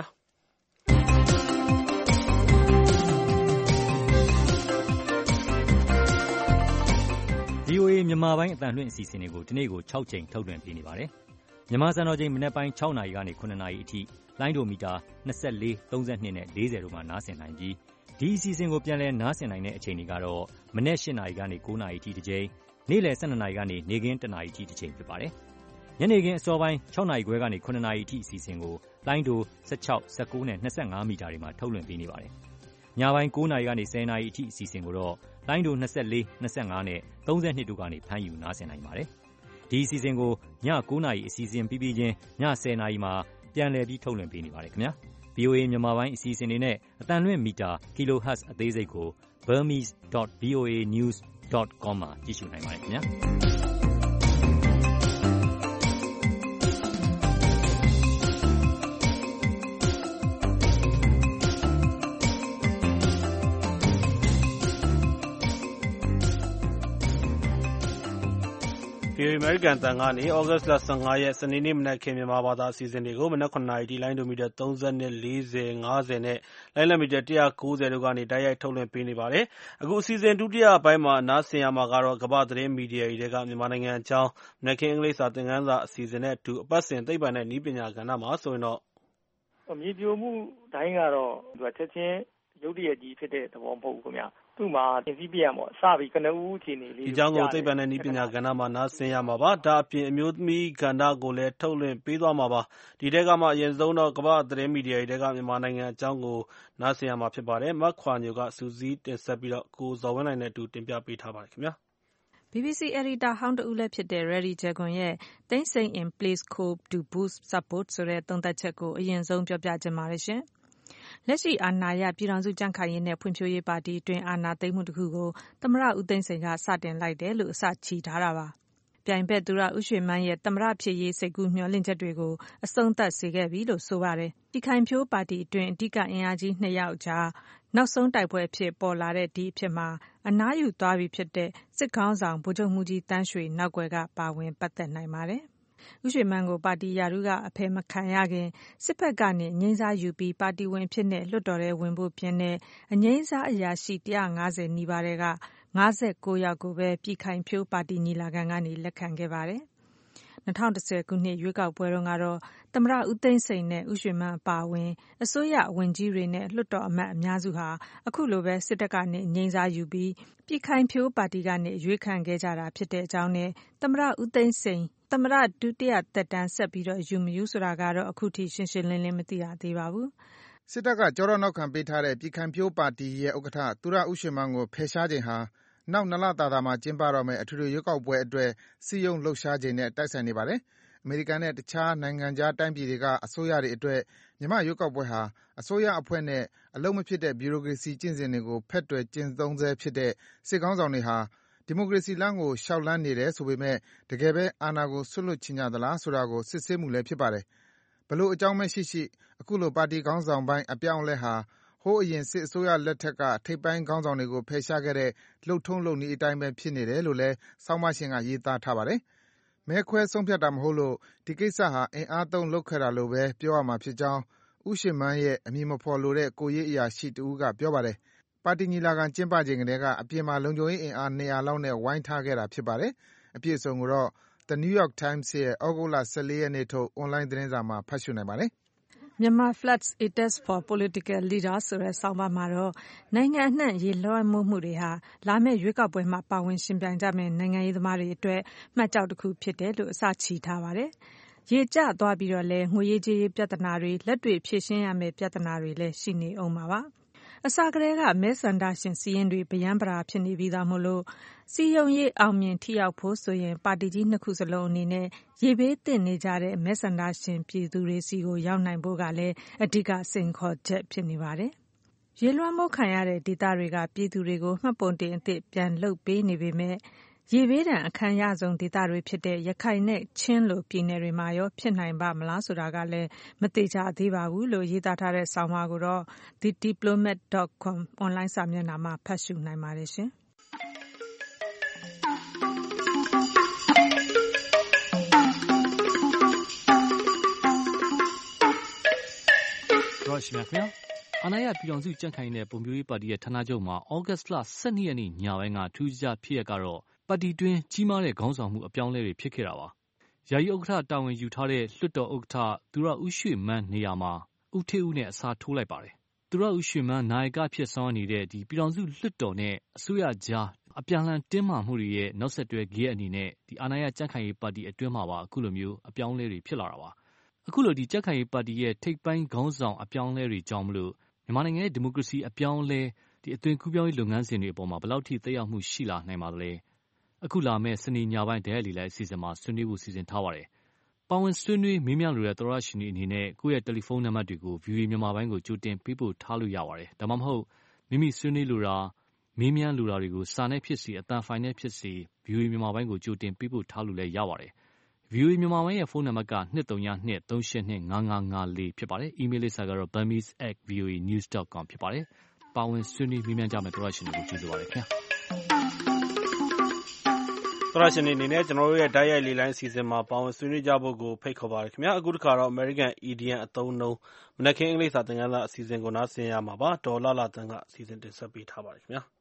VOA မြန်မာပိုင်းအသံလွှင့်အစီအစဉ်တွေကိုဒီနေ့ကို6ချိန်ထုတ်လွှင့်ပေးနေပါတယ်။မြန်မာစံတော်ချိန်မနက်ပိုင်း6နာရီကနေ9နာရီအထိလိုင်းဒိုမီတာ24 32နဲ့40တို့မှာနားဆင်နိုင်ပြီးဒီအစီအစဉ်ကိုပြန်လည်နားဆင်နိုင်တဲ့အချိန်တွေကတော့မနက်8နာရီကနေ9နာရီအထိတစ်ချိန်နေ့လယ်12နာရီကနေနေ့ခင်း1နာရီအထိတစ်ချိန်ဖြစ်ပါတယ်။ညနေခင်းအစောပိုင်း6နာရီခွဲကနေ9နာရီအထိအစီအစဉ်ကိုလိုင်းဒို16 19နဲ့25မီတာတွေမှာထုတ်လွှင့်ပေးနေပါတယ်။ညပိုင်း9နာရီကနေ10နာရီအထိအစီအစဉ်ကိုတော့လိုင်းဒို24, 25နဲ့32တို့ကနေဖမ်းယူနားဆင်နိုင်ပါတယ်။ဒီအစီအစဉ်ကိုည9:00 နာရီအစီအစဉ်ပြီးပြီးချင်းည10:00 နာရီမှာပြန်လည်ပြီးထုတ်လွှင့်ပေးနေပါတယ်ခင်ဗျာ။ VOA မြန်မာပိုင်းအစီအစဉ်တွေနဲ့အသံလွှင့်မီတာ kilohertz အသေးစိတ်ကို burmese.voanews.com မှာကြည့်ရှုနိုင်ပါတယ်ခင်ဗျာ။
VOA အမေရိကန်အသံကနေ သြဂုတ်လ 15 ရက်စနေနေ့မနက်ခင်းမြန်မာဘာသာအစီအစဉ်တွေကိုမနက် 7 နာရီထိလိုင်းဒိုမီတာ 30, 40, 50 နဲ့လိုင်းလံမီတာ 190 တို့ကနေတိုက်ရိုက်ထုတ်လွှင့်ပေးနေပါတယ်။ အခုအစီအစဉ်ဒုတိယပိုင်းမှာနားဆင်ရမှာကတော့ကမ္ဘာ့သတင်းမီဒီယာတွေထဲကမြန်မာနိုင်ငံအကြောင်းမနက်ခင်းအင်္ဂလိပ်စာသင်ခန်းစာအစီအစဉ်နဲ့အတူအပတ်စဉ်သိပ္ပံနဲ့နည်းပညာကဏ္ဍမှာဆိုရင်တော့
မြေပြိုမှုတိုင်းကတော့ချက်ချင်းရုတ်တရက်ကြီးဖြစ်တဲ့သဘောမဟုတ်ဘူးခင်ဗျာသူ့မှာသင်စီးပြန်ပေါ့စပြီးကနဦးအခြေအနေလေး
ဒီကြောင့်ကိုသိပ္ပံနဲ့နည်းပညာကဏ္ဍမှာနားဆင်ရမှာပါဒါအပြင်အမျိုးသမီးကဏ္ဍကိုလည်းထုတ်လွှင့်ပေးသွားမှာပါဒီတဲကမှအရင်ဆုံးတော့ကမ္ဘာ့သတင်းမီဒီယာတွေတဲကမြန်မာနိုင်ငံအကြောင်းကိုနားဆင်ရမှာဖြစ်ပါတယ်မတ်ခွာညိုကစူးစီးတင်ဆက်ပြီးတော့ကိုဇော်ဝင်းနိုင်နဲ့အတူတင်ပြပေးထားပါတယ်ခင်ဗျာ
BBC editor ဟောင်းတဦးလည်းဖြစ်တဲ့ Reddy Jagon ရဲ့ Things Say in Place Code to Boost Support ဆိုတဲ့သုံးသပ်ချက်ကိုအရင်ဆုံးပြောပြချင်ပါတယ်ရှင်။လက်ရှိအာဏာရပြည်ထောင်စုကြံ့ခိုင်ရေးနဲ့ဖွံ့ဖြိုးရေးပါတီအတွင်းအာဏာသိမ်းမှုတစ်ခုကိုသမ္မတဦးသိန်းစိန်ကစတင်လိုက်တယ်လို့အစချီထားတာပါ။ပြိုင်ဘက်သူရဦးရွှေမန်းရဲ့သမ္မတဖြစ်ရေးစိတ်ကူးမျှော်လင့်ချက်တွေကိုအဆုံးသတ်စေခဲ့ပြီလို့ဆိုပါတယ်။ပြည်ခိုင်ဖြိုးပါတီအတွင်းအဓိကအင်အားကြီး2ယောက်ကြားနောက်ဆုံးတိုက်ပွဲဖြစ်ပေါ်လာတဲ့ဒီအဖြစ်မှာအနားယူသွားပြီဖြစ်တဲ့စစ်ခေါင်းဆောင်ဗိုလ်ချုပ်မှုကြီးတန်းရွှေနောက်ွယ်ကပါဝင်ပတ်သက်နိုင်ပါတယ်။ဦးရွှေမန်းကိုပါတီရာထူးကအဖယ်မခံရခင်စစ်ဘက်ကနေအငြိမ်းစားယူပြီးပါတီဝင်ဖြစ်နဲ့လွှတ်တော်ထဲဝင်ဖို့ပြင်တဲ့အငြိမ်းစားအရာရှိ150နီးပါးတဲ့က59ယောက်ကိုပဲပြည်ခိုင်ဖြိုးပါတီညီလာခံကနေလက်ခံခဲ့ပါတယ်။2010ခုနှစ်ရွေးကောက်ပွဲတုန်းကတော့သမ္မတဦးသိန်းစိန်နဲ့ဦးရွှေမန်းအပါအဝင်အစိုးရဝန်ကြီးတွေနဲ့လွှတ်တော်အမတ်အများစုဟာအခုလိုပဲစစ်တပ်ကနေအငြိမ်းစားယူပြီးပြည်ခိုင်ဖြိုးပါတီကနေရွေးခံခဲ့ကြတာဖြစ်တဲ့အကြောင်းနဲ့သမ္မတဦးသိန်းစိန်သမ္မတဒုတိယသက်တမ်းဆက်ပြီးတော့ယူမယူဆိုတာကတော့အခုထိရှင်းရှင်းလင်းလင်းမသိရသေးပါဘူး
။စစ်တပ်ကကြောတော့နောက်ခံပေးထားတဲ့ပြည်ခိုင်ဖြိုးပါတီရဲ့ဥက္ကဋ္ဌသူရဦးရွှေမန်းကိုဖယ်ရှားခြင်းဟာနောက်2လတာမှာကျင်းပတော့မယ့်အထွေထွေရွေးကောက်ပွဲအတွက်စီယုံလှုပ်ရှားခြင်းနဲ့တိုက်ဆိုင်နေပါတယ်။အမေရိကန်နဲ့တခြားနိုင်ငံခြားတိုင်းပြည်တွေကအစိုးရတွေအတွက်မြန်မာရွေးကောက်ပွဲဟာအစိုးရအဖွဲ့နဲ့အလုံးမဖြစ်တဲ့ဘီရိုကရေစီကျင့်စဉ်တွေကိုဖက်တွယ်ကျင့်သုံးဆဲဖြစ်တဲ့စစ်ကောင်းဆောင်တွေဟာဒီမိုကရေစီလမ်းကိုရှောက်လန်းနေတယ်ဆိုပေမဲ့တကယ်ပဲအာဏာကိုဆွတ်လွတ်ချင်ကြသလားဆိုတာကိုစစ်ဆေးမှုလည်းဖြစ်ပါတယ်။ဘလို့အကြောင်းမရှိရှိအခုလိုပါတီခေါင်းဆောင်ပိုင်းအပြောင်းလဲဟာဟိုးအရင်စစ်အစိုးရလက်ထက်ကထိပ်ပိုင်းခေါင်းဆောင်တွေကိုဖယ်ရှားခဲ့တဲ့လှုပ်ထုံးလုပ်နည်းအတိုင်းပဲဖြစ်နေတယ်လို့လည်းဆောင်းပါးရှင်ကရေးသားထားပါတယ်။မဲခွဲဆုံးဖြတ်တာမဟုတ်လို့ဒီကိစ္စဟာအင်အားသုံးလုပ်ခဲ့တာလို့ပဲပြောရမှာဖြစ်ကြောင်းဦးရွှေမန်းရဲ့အမည်မဖော်လိုတဲ့ကိုရေးအရာရှိတဦးကပြောပါတယ်။ပါတီညီလာခံကျင်းပချိန်ကတည်းကအပြင်မှာလုံခြုံရေးအင်အား200လောက်နဲ့ဝိုင်းထားခဲ့တာဖြစ်ပါတယ်။အပြည့်အစုံကိုတော့ The New York Times ရဲ့ဩဂုတ်လ14ရက်နေ့ထုတ်အွန်လိုင်းသတင်းစာမှာဖတ်ရှုနိုင်ပါတယ်
။ Myanmar floods a test for political leaders ဆိုတဲ့ဆောင်းပါးမှာတော့နိုင်ငံအနှံ့ရေလွှမ်းမိုးမှုတွေဟာလာမယ့်ရွေးကောက်ပွဲမှာပါဝင်ရှင်ပြိုင်ကြမယ့်နိုင်ငံရေးသမားတွေအတွက်မှတ်ကျောက်တစ်ခုဖြစ်တယ်လို့အစချီထားပါတယ်။ရေကျသွားပြီးတော့လဲငွေရေးကြေးရေးပြဿနာတွေလက်တွေ့ဖြေရှင်းရမယ့်ပြဿနာတွေလည်းရှိနေအောင်ပါ။အစကတည်းကမဲဆန္ဒရှင်စီရင်တွေဗယံပရာဖြစ်နေပြီးသားမို့လို့စီယုံရေးအောင်မြင်ထိရောက်ဖို့ဆိုရင်ပါတီကြီးနှစ်ခုစလုံးအနေနဲ့ရေဘေးသင့်နေကြတဲ့မဲဆန္ဒရှင်ပြည်သူတွေစီကိုရောက်နိုင်ဖို့ကလည်းအဓိကစိန်ခေါ်ချက်ဖြစ်နေပါတယ်။ရေလွှမ်းမိုးခံရတဲ့ဒေသတွေကပြည်သူတွေကိုမှတ်ပုံတင်အသစ်ပြန်လုပ်ပေးနေပေမဲ့ရေဘေးဒဏ်အခမ်းရဆုံးဒေသတွေဖြစ်တဲ့ရခိုင်နဲ့ချင်းလိုပြည်နယ်တွေမှာရောဖြစ်နိုင်ပါမလားဆိုတာကလည်းမသေချာသေးပါဘူးလို့ရေးသားထားတဲ့ဆောင်းပါးကိုတော့ thediplomat.com အွန်လိုင်းစာမျက်နှာမှာဖတ်ရှုနိုင်ပါတယ်ရှင်။
ရောရှိမြခင်ဗျာအာဏာရပြည်ထောင်စုကြံ့ခိုင်တဲ့ပုံပြိုးရေးပါတီရဲ့ဌာနချုပ်မှာဩဂတ်စ်လ12ရက်နေ့ညပိုင်းကထူးခြားဖြစ်ရကတော့ပါတီတွင်းကြီးမားတဲ့ခေါင်းဆောင်မှုအပြောင်းလဲတွေဖြစ်ခဲ့တာပါ။ယာယီဥက္ကဋ္ဌတာဝန်ယူထားတဲ့လွှတ်တော်ဥက္ကဋ္ဌသူရဦးရွှေမန်းနေရာမှာဦးထေးဦးနဲ့အစားထိုးလိုက်ပါတယ်။သူရဦးရွှေမန်းနာယကဖြစ်ဆောင်နေတဲ့ဒီပြည်ထောင်စုလွှတ်တော်နဲ့အစိုးရကြားအပြန်အလှန်တင်းမာမှုတွေရဲ့နောက်ဆက်တွဲဂယက်အနေနဲ့ဒီအာဏာရကြံ့ခိုင်ရေးပါတီအတွင်းမှာပါအခုလိုမျိုးအပြောင်းလဲတွေဖြစ်လာတာပါ။အခုလိုဒီကြံ့ခိုင်ရေးပါတီရဲ့ထိပ်ပိုင်းခေါင်းဆောင်အပြောင်းလဲတွေကြောင့်မလို့မြန်မာနိုင်ငံရဲ့ဒီမိုကရေစီအပြောင်းလဲဒီအသွင်ကူးပြောင်းရေးလုပ်ငန်းစဉ်တွေအပေါ်မှာဘယ်လောက်ထိသက်ရောက်မှုရှိလာနိုင်ပါသလဲ။အခုလာမယ့်စနေညပိုင်းတိုက်ရိုက်လေလိုက်အစီအစဉ်မှာဆွေးနွေးဖို့စီစဉ်ထားပါတယ်။ပါဝင်ဆွေးနွေးမေးမြန်းလိုတဲ့သောတရှင်တွေအနေနဲ့ကိုယ့်ရဲ့တယ်လီဖုန်းနံပါတ်တွေကို VOA မြန်မာပိုင်းကိုကြိုတင်ပေးပို့ထားလို့ရပါတယ်။ဒါမှမဟုတ်မိမိဆွေးနွေးလိုတာမေးမြန်းလိုတာတွေကိုစာနဲ့ဖြစ်စေအသံဖိုင်နဲ့ဖြစ်စေ VOA မြန်မာပိုင်းကိုကြိုတင်ပေးပို့ထားလို့လည်းရပါတယ်။ VOA မြန်မာပိုင်းရဲ့ဖုန်းနံပါတ်က232382554ဖြစ်ပါတယ်။ email လိပ်စာကတော့ burmese@voanews.com ဖြစ်ပါတယ်။ပါဝင်ဆွေးနွေးမေးမြန်းကြမယ့်သောတရှင်တွေကိုကျေးဇူးပါတယ်ခင်ဗျာ။
သောတရှင်တွေအနေနဲ့ကျွန်တော်တို့ရဲ့တိုက်ရိုက်လေလိုင်းအစီအစဉ်မှာပါဝင်ဆွေးနွေးကြဖို့ကိုဖိတ်ခေါ်ပါတယ်ခင်ဗျာ။အခုတစ်ခါတော့ American Idiom အသုံးအနှုန်းမနက်ခင်းအင်္ဂလိပ်စာသင်ခန်းစာအစီအစဉ်ကိုနားဆင်ရမှာပါ။ဒေါ်လာလာတန်းကအစီအစဉ်တင်ဆက်ပေးထားပါတယ်ခင်ဗျာ။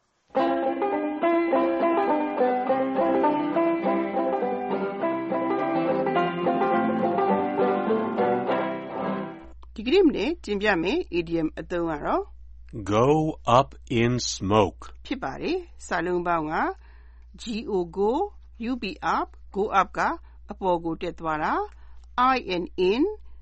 idiom အသုံးကတော့
Go up in smoke
ဖြစ်ပါတယ်။စာလုံးပေါင်းက go up go up ကအပေါ်ကိုတက်သွားတာ in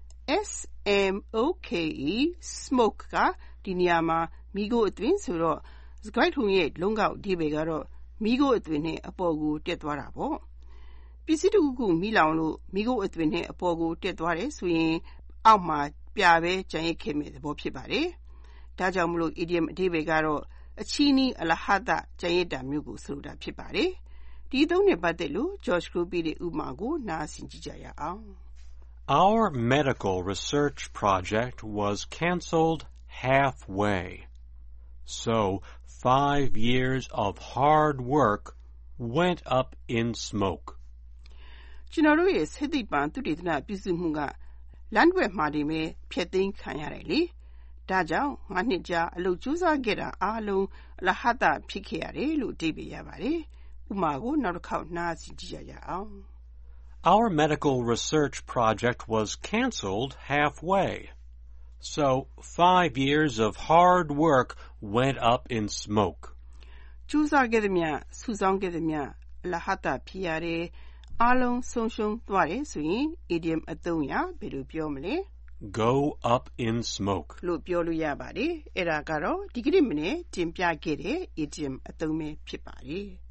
smoke ကဒီနေရာမှာမီးခိုးအသွင်ဆိုတော့စကားထုံရဲ့လုံးကောက်အဓိပ္ပာယ်ကတော့မီးခိုးအသွင်နဲ့အပေါ်ကိုတက်သွားတာပေါ့။ပစ္စည်းတစ်ခုခုမီးလောင်လို့မီးခိုးအသွင်နဲ့အပေါ်ကိုတက်သွားတယ်ဆိုရင်အောက်မှာပြပဲကျန်ရစ်ခဲ့မယ့်သဘောဖြစ်ပါတယ်။ဒါကြောင့်မလို့ idiom အဓိပ္ပာယ်ကတော့အချီးနှီးအလဟဿကျန်ရစ်တာမျိုးကိုဆိုလိုတာဖြစ်ပါတယ်။ဒီအသုံးနဲ့ပတ်သက်လို့ George ကိုပြတဲ့ဥပမာကိုနားဆင်ကြည့်ကြရအောင်။
Our medical research project was cancelled halfway. So 5 years of hard work went up in smoke.
ကျွန်တော်တို့ရဲ့စိတ်သိပ္ပံသုတေသနပြုစုမှုကလမ်းတွဲမှာနေမဲ့ဖျက်သိမ်းခံရတယ်လေ။ဒါကြောင့်5နှစ်ကြာအလုပ်ကြိုးစားခဲ့တာအားလုံးအလဟဿဖြစ်ခဲ့ရတယ်လို့အဓိပ္ပာယ်ရပါတယ်။ဥပမာကိုနောက်တစ်ခေါက်နားဆင်ကြည့်ကြရအောင်။
Our medical research project was cancelled halfway. So 5 years of hard work went up in smoke.
ကြိုးစားခဲ့သမျှစုဆောင်းခဲ့သမျှအလဟဿဖြစ်ရတယ်အားလုံးဆုံးရှုံးသွားတယ်ဆိုရင် idiom အသုံးအရဘယ်လိုပြောမလဲ
Go up in smoke
လို့ပြောလို့ရပါတယ်။အဲ့ဒါကတော့ဒီကနေ့မနေ့တင်ပြခဲ့တဲ့ idiom အသုံးပဲဖြစ်ပါတယ်။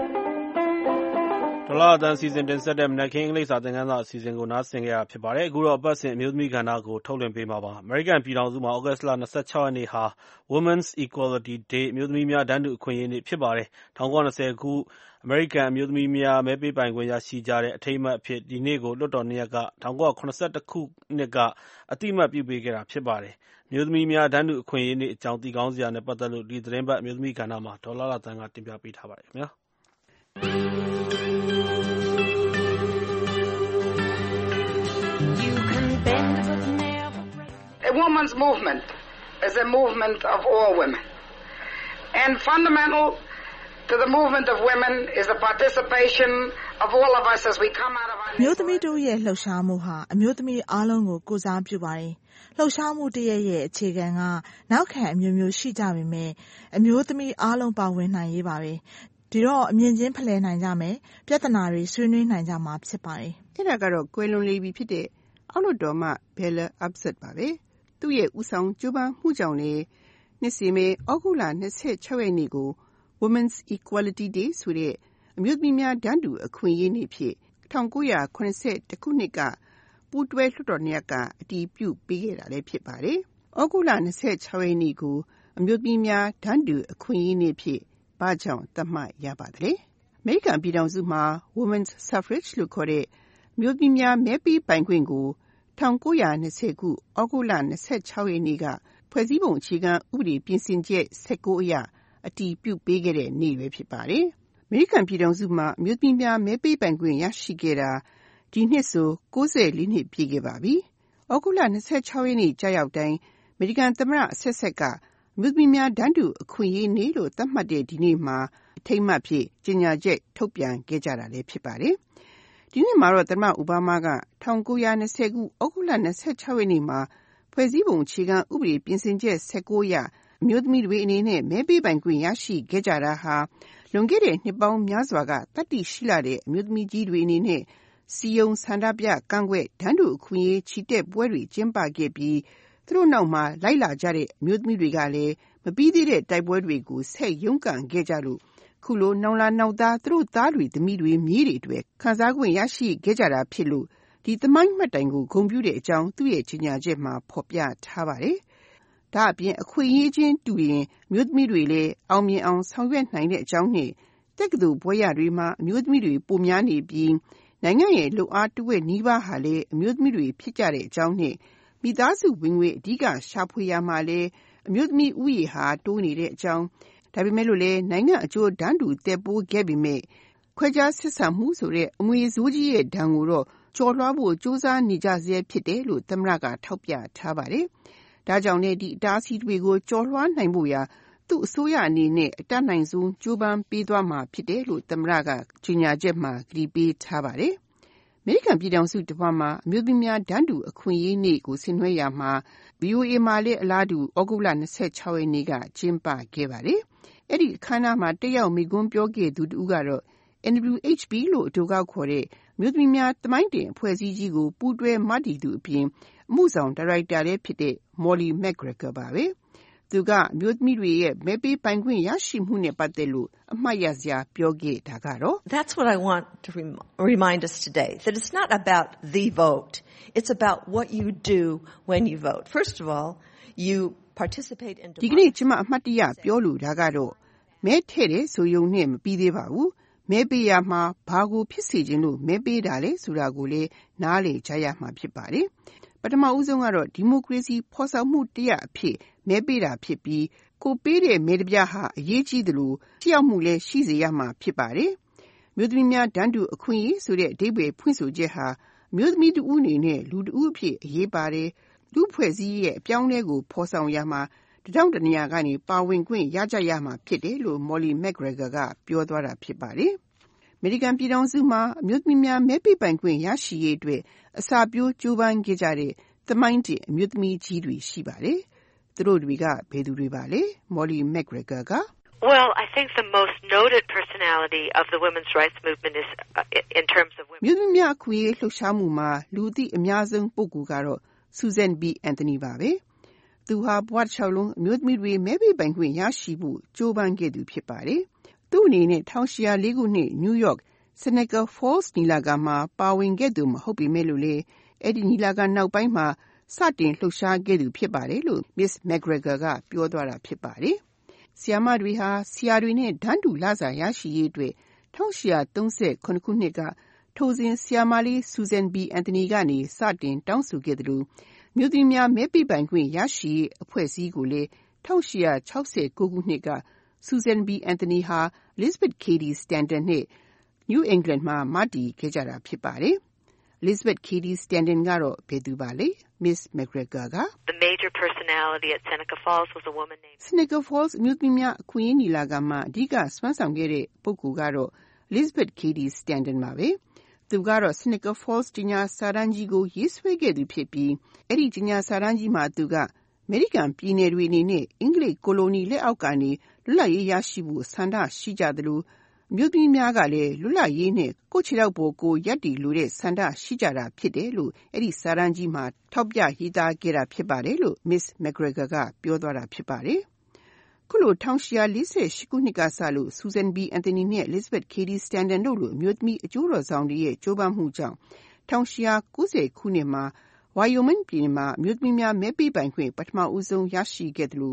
ဒေါ်လာအတန်းစီစဉ်တင်ဆက်တဲ့မနက်ခင်းအင်္ဂလိပ်စာသင်ခန်းစာအစီအစဉ်ကိုနားဆင်ကြရဖြစ်ပါတယ်။အခုတော့အပတ်စဉ်အမျိုးသမီးကဏ္ဍကိုထုတ်လွှင့်ပေးမှာပါ။ American ပြည်ထောင်စုမှာ August လ 26 ရက်နေ့ဟာ Women's Equality Day အမျိုးသမီးများတန်းတူအခွင့်အရေးနေ့ဖြစ်ပါတယ်။1920ခုအမေရိကန်အမျိုးသမီးများမဲပေးပိုင်ခွင့်ရရှိကြတဲ့အထိမ်းအမှတ်အဖြစ်ဒီနေ့ကိုလွှတ်တော်နှစ်ရပ်က1981ခုနှစ်ကအတိအမှတ်ပြုပေးခဲ့တာဖြစ်ပါတယ်။အမျိုးသမီးများတန်းတူအခွင့်အရေးနေ့အကြောင်းသိကောင်းစရာနဲ့ပတ်သက်လို့ဒီသတင်းပတ်အမျိုးသမီးကဏ္ဍမှာဒေါ်လာလာတန်းကတင်ပြပေးထားပါတယ်ခင်ဗျာ။
A woman's movement is a movement of all women. And fundamental to the movement of women is the participation of all of us as we come out of our
မျိုးသမီးတို့ရဲ့လှုပ်ရှားမှုဟာအမျိုးသမီးအားလုံးကိုကိုယ်စားပြုပါတယ်။လှုပ်ရှားမှုတရက်ရဲ့အခြေခံကနောက်ခံအမျိုးမျိုးရှိကြပေမဲ့အမျိုးသမီးအားလုံးပါဝင်နိုင်ရေးပါပဲ။ဒီတော့အမြင်ချင်းဖလှယ်နိုင်ကြမယ်။ပြဿနာတွေဆွေးနွေးနိုင်ကြမှာဖြစ်ပါတယ်
။အဲ့ဒါကတော့ကွယ်လွန်လေပြီဖြစ်တဲ့အောက်လွှတ်တော်မှ Bella Abzug ပါပဲ။သူ့ရဲ့ဦးဆောင်ကြိုးပမ်းမှုကြောင့်လေနှစ်စီမဲဩဂုတ်လ26ရက်နေ့ကို Women's Equality Day ဆိုတဲ့အမျိုးသမီးများတန်းတူအခွင့်အရေးနေ့ဖြစ်1982ခုနှစ်ကပူးတွဲလွှတ်တော်နှစ်ရပ်ကအတည်ပြုပေးခဲ့တာလည်းဖြစ်ပါတယ်။ဩဂုတ်လ26ရက်နေ့ကိုအမျိုးသမီးများတန်းတူအခွင့်အရေးနေ့ဖြစ်ဘာကြောင့်သတ်မှတ်ရပါသလဲ။အမေရိကန်ပြည်ထောင်စုမှာ Women's Suffrage လို့ခေါ်တဲ့အမျိုးသမီးများမဲပေးပိုင်ခွင့်ကို1920ခုဩဂုတ်လ26ရက်နေ့ကဖွဲ့စည်းပုံအခြေခံဥပဒေပြင်ဆင်ချက်19အရအတည်ပြုပေးခဲ့တဲ့နေ့ပဲဖြစ်ပါတယ်။အမေရိကန်ပြည်ထောင်စုမှာအမျိုးသမီးများမဲပေးပိုင်ခွင့်ရရှိခဲ့တာဒီနှစ်ဆို94နှစ်ပြည့်ခဲ့ပါပြီ။ဩဂုတ်လ26ရက်နေ့ကြာရောက်တိုင်းအမေရိကန်သမ္မတအဆက်ဆက်ကအမျိုးသမီးများတန်းတူအခွင့်အရေးနေ့လို့သတ်မှတ်တဲ့ဒီနေ့မှာအထိမ်းအမှတ်ဖြစ်ကြေညာချက်ထုတ်ပြန်ခဲ့ကြတာလည်းဖြစ်ပါတယ်။ဒီနေ့မှာတော့သမ္မတအိုဘားမားက1920ခုဩဂုတ်လ26ရက်နေ့မှာဖွဲ့စည်းပုံအခြေခံဥပဒေပြင်ဆင်ချက်19အရအမျိုးသမီးတွေအနေနဲ့မဲပေးပိုင်ခွင့်ရရှိခဲ့ကြတာဟာလွန်ခဲ့တဲ့နှစ်ပေါင်းများစွာကတတ်သိရှိလာတဲ့အမျိုးသမီးကြီးတွေအနေနဲ့စီယုံဆန္ဒပြကန့်ကွက်တန်းတူအခွင့်အရေးချီတက်ပွဲတွေကျင်းပခဲ့ပြီးသူတို့နောက်မှာလိုက်လာကြတဲ့အမျိုးသမီးတွေကလည်းမပြီးသေးတဲ့တိုက်ပွဲတွေကိုဆက်ရုန်းကန်ခဲ့ကြလို့ခုလိုနောင်လာနောက်သားသူတို့သားတွေသမီးတွေမြေးတွေအတွက်ခံစား권ရရှိခဲ့ကြတာဖြစ်လို့ဒီသမိုင်းမှတ်တိုင်ကိုဂုဏ်ပြုတဲ့အကြောင်းသူ့ရဲ့ကြေညာချက်မှာဖော်ပြထားပါတယ်။ဒါအပြင်အခွင့်အရေးချင်းတူရင်မျိုးသမီးတွေလည်းအောင်မြင်အောင်ဆောင်ရွက်နိုင်တဲ့အကြောင်းနဲ့တက္ကသိုလ်ဘွဲ့ရတွေမှာအမျိုးသမီးတွေပိုများနေပြီးနိုင်ငံရဲ့လူအားတဝက်နီးပါးဟာလည်းအမျိုးသမီးတွေဖြစ်ကြတဲ့အကြောင်းနဲ့မိသားစုဝင်ငွေအဓိကရှာဖွေရမှာလည်းအမျိုးသမီးဥယေဟာတိုးနေတဲ့အကြောင်းဒါပေမဲ့လို့လည်းနိုင်ငံအကျိုးတန်းတူတက်ပိုးခဲ့ပေမဲ့ခွဲခြားဆက်ဆံမှုဆိုတဲ့အမွေဆိုးကြီးရဲ့ဒဏ်ကိုတော့ကျော်လွှားဖို့စူးစမ်းနေကြဆဲဖြစ်တယ်လို့သမ္မတကထောက်ပြထားပါတယ်။ဒါကြောင့်လည်းဒီအတားအဆီးတွေကိုကျော်လွှားနိုင်ဖို့ရာသူ့အစိုးရအနေနဲ့အတတ်နိုင်ဆုံးကြိုးပမ်းပေးသွားမှာဖြစ်တယ်လို့သမ္မတကကြေညာချက်မှာကတိပေးထားပါတယ်။အမေရိကန်ပြည်ထောင်စုတစ်ပတ်မှာအမျိုးသမီးများတန်းတူအခွင့်အရေးနေ့ကိုဆင်နွှဲရမှာ VOA မှာလည်းအလားတူဩဂုတ်လ26ရက်နေ့ကကျင်းပခဲ့ပါတယ်။အဲ့ဒီအခမ်းအနားမှာတက်ရောက်မိကွန်းပြောခဲ့သူတူကတော့ NWHP လို့အတူကောက်ခေါ်တဲ့မြို့သမီးများတမိုင်းတင်အဖွဲ့အစည်းကြီးကိုပူးတွဲမတည်သူအပြင်အမှုဆောင်ဒါရိုက်တာလည်းဖြစ်တဲ့ Molly McGregor ပါပဲ။သူကမြို့သမီးတွေရဲ့မဲပေးပိုင်ခွင့်ရရှိမှုနဲ့ပတ်သက်လို့အမှတ်ရစရာပြောခဲ့တာကတော့
That's what I want to remind us today, that it's not about the vote. It's about what you do when you vote. First of all, you participate in
ဒီကနေ့ကျမအမှတ်တရပြောလို့ဒါကတော့မဲထည့်တယ်ဆိုရုံနဲ့မပြီးသေးပါဘူး။မဲပေးရမှာဘာကိုဖြစ်စေခြင်းလို့မဲပေးတာလဲဆိုတာကိုလည်းနားလည်ကြရမှာဖြစ်ပါတယ်။ပထမဦးဆုံးကတော့ဒီမိုကရေစီဖော်ဆောင်မှုတရားအဖြစ်မဲပေးတာဖြစ်ပြီးကိုပေးတဲ့မဲတပြားဟာအရေးကြီးတယ်လို့ထိရောက်မှုလည်းရှိစေရမှာဖြစ်ပါတယ်။မြို့သမီးများတန်းတူအခွင့်အရေးဆိုတဲ့အဓိပ္ပာယ်ဖွင့်ဆိုချက်ဟာမြို့သမီးတူဦးအနေနဲ့လူတူဦးအဖြစ်အရေးပါတယ်။လူဖွဲ့စည်းရဲ့အပြောင်းလဲကိုဖော်ဆောင်ရမှာတထောင်တနေရာကနေပါဝင်ခွင့်ရကြရမှာဖြစ်တယ်လို့ Molly McGregor ကပြောသွားတာဖြစ်ပါတယ်။အမေရိကန်ပြည်ထောင်စုမှာအမျိုးသမီးများမဲပေးပိုင်ခွင့်ရရှိရေးအတွက်အစာပြိုးကြိုးပမ်းခဲ့ကြတဲ့သမိုင်းတင်အမျိုးသမီးကြီးတွေရှိပါတယ်။သူတို့တွေကဘယ်သူတွေပါလဲ Molly McGregor က
Well, I think the most noted personality of the women's rights movement is in terms of women.
မြို့သမီးများအခွင့်အရေးလှုပ်ရှားမှုမှာလူသိအများဆုံးပုဂ္ဂိုလ်ကတော့ Susan B. Anthony ပါပဲ။သူဟာဘဝတစ်လျှောက်လုံးအမျိုးသမီးတွေမဲပေးပိုင်ခွင့်ရရှိဖို့ကြိုးပမ်းခဲ့သူဖြစ်ပါတယ်။သူ့အနေနဲ့1804ခုနှစ် New York Seneca Falls ညီလာခံမှာပါဝင်ခဲ့သူမဟုတ်ပေမဲ့လို့လေအဲ့ဒီညီလာခံနောက်ပိုင်းမှာစတင်လှုပ်ရှားခဲ့သူဖြစ်ပါတယ်လို့ Miss McGregor ကပြောသွားတာဖြစ်ပါတယ်။ဆီယာမတွေဟာဆီယာတွေနဲ့တန်းတူလစာရရှိရေးအတွက်1839ခုနှစ်ကထိုစဉ်ဆီယာမလေး Susan B. Anthony ကနေစတင်တောင်းဆိုခဲ့တယ်လို့မြို့သမီးများမဲပေးပိုင်ခွင့်ရရှိရေးအဖွဲ့အစည်းကိုလည်း1869ခုနှစ်က Susan B. Anthony ဟာ Elizabeth Cady Stanton နဲ့ New England မှာမတည်ခဲ့ကြတာဖြစ်ပါတယ်။ Elizabeth Cady Stanton ကတော့ဘယ်သူပါလဲ Miss McGregor က
The major personality at Seneca Falls was a woman named
Seneca Falls မြို့သမီးများအခွင့်အရေးညီလာခံမှာအဓိကစွမ်းဆောင်ခဲ့တဲ့ပုဂ္ဂိုလ်ကတော့ Elizabeth Cady Stanton ပါပဲ။သူကတော့ Seneca Falls ကျညာစာတမ်းကြီးကိုရေးဆွဲခဲ့သူဖြစ်ပြီးအဲ့ဒီကျညာစာတမ်းကြီးမှာသူကအမေရိကန်ပြည်နယ်တွေအနေနဲ့အင်္ဂလိပ်ကိုလိုနီလက်အောက်ကနေလွတ်လပ်ရေးရရှိဖို့ဆန္ဒရှိကြသလိုမြို့သမီးများကလည်းလွတ်လပ်ရေးနဲ့ကိုယ့်ခြေထောက်ပေါ်ကိုရပ်တည်လိုတဲ့ဆန္ဒရှိကြတာဖြစ်တယ်လို့အဲ့ဒီစာတမ်းကြီးမှာထောက်ပြရေးသားခဲ့တာဖြစ်ပါတယ်လို့ Miss McGregor ကပြောသွားတာဖြစ်ပါတယ်။ခုလို1848ခုနှစ်ကစလို့ Susan B. Anthony နဲ့ Elizabeth Cady Stanton တို့လိုအမျိုးသမီးအကျိုးတော်ဆောင်တွေရဲ့ကြိုးပမ်းမှုကြောင့်1890ခုနှစ်မှာWyoming ပြည်နယ်မှာအမျိုးသမီးများမဲပေးပိုင်ခွင့်ပထမဦးဆုံးရရှိခဲ့တယ်လို့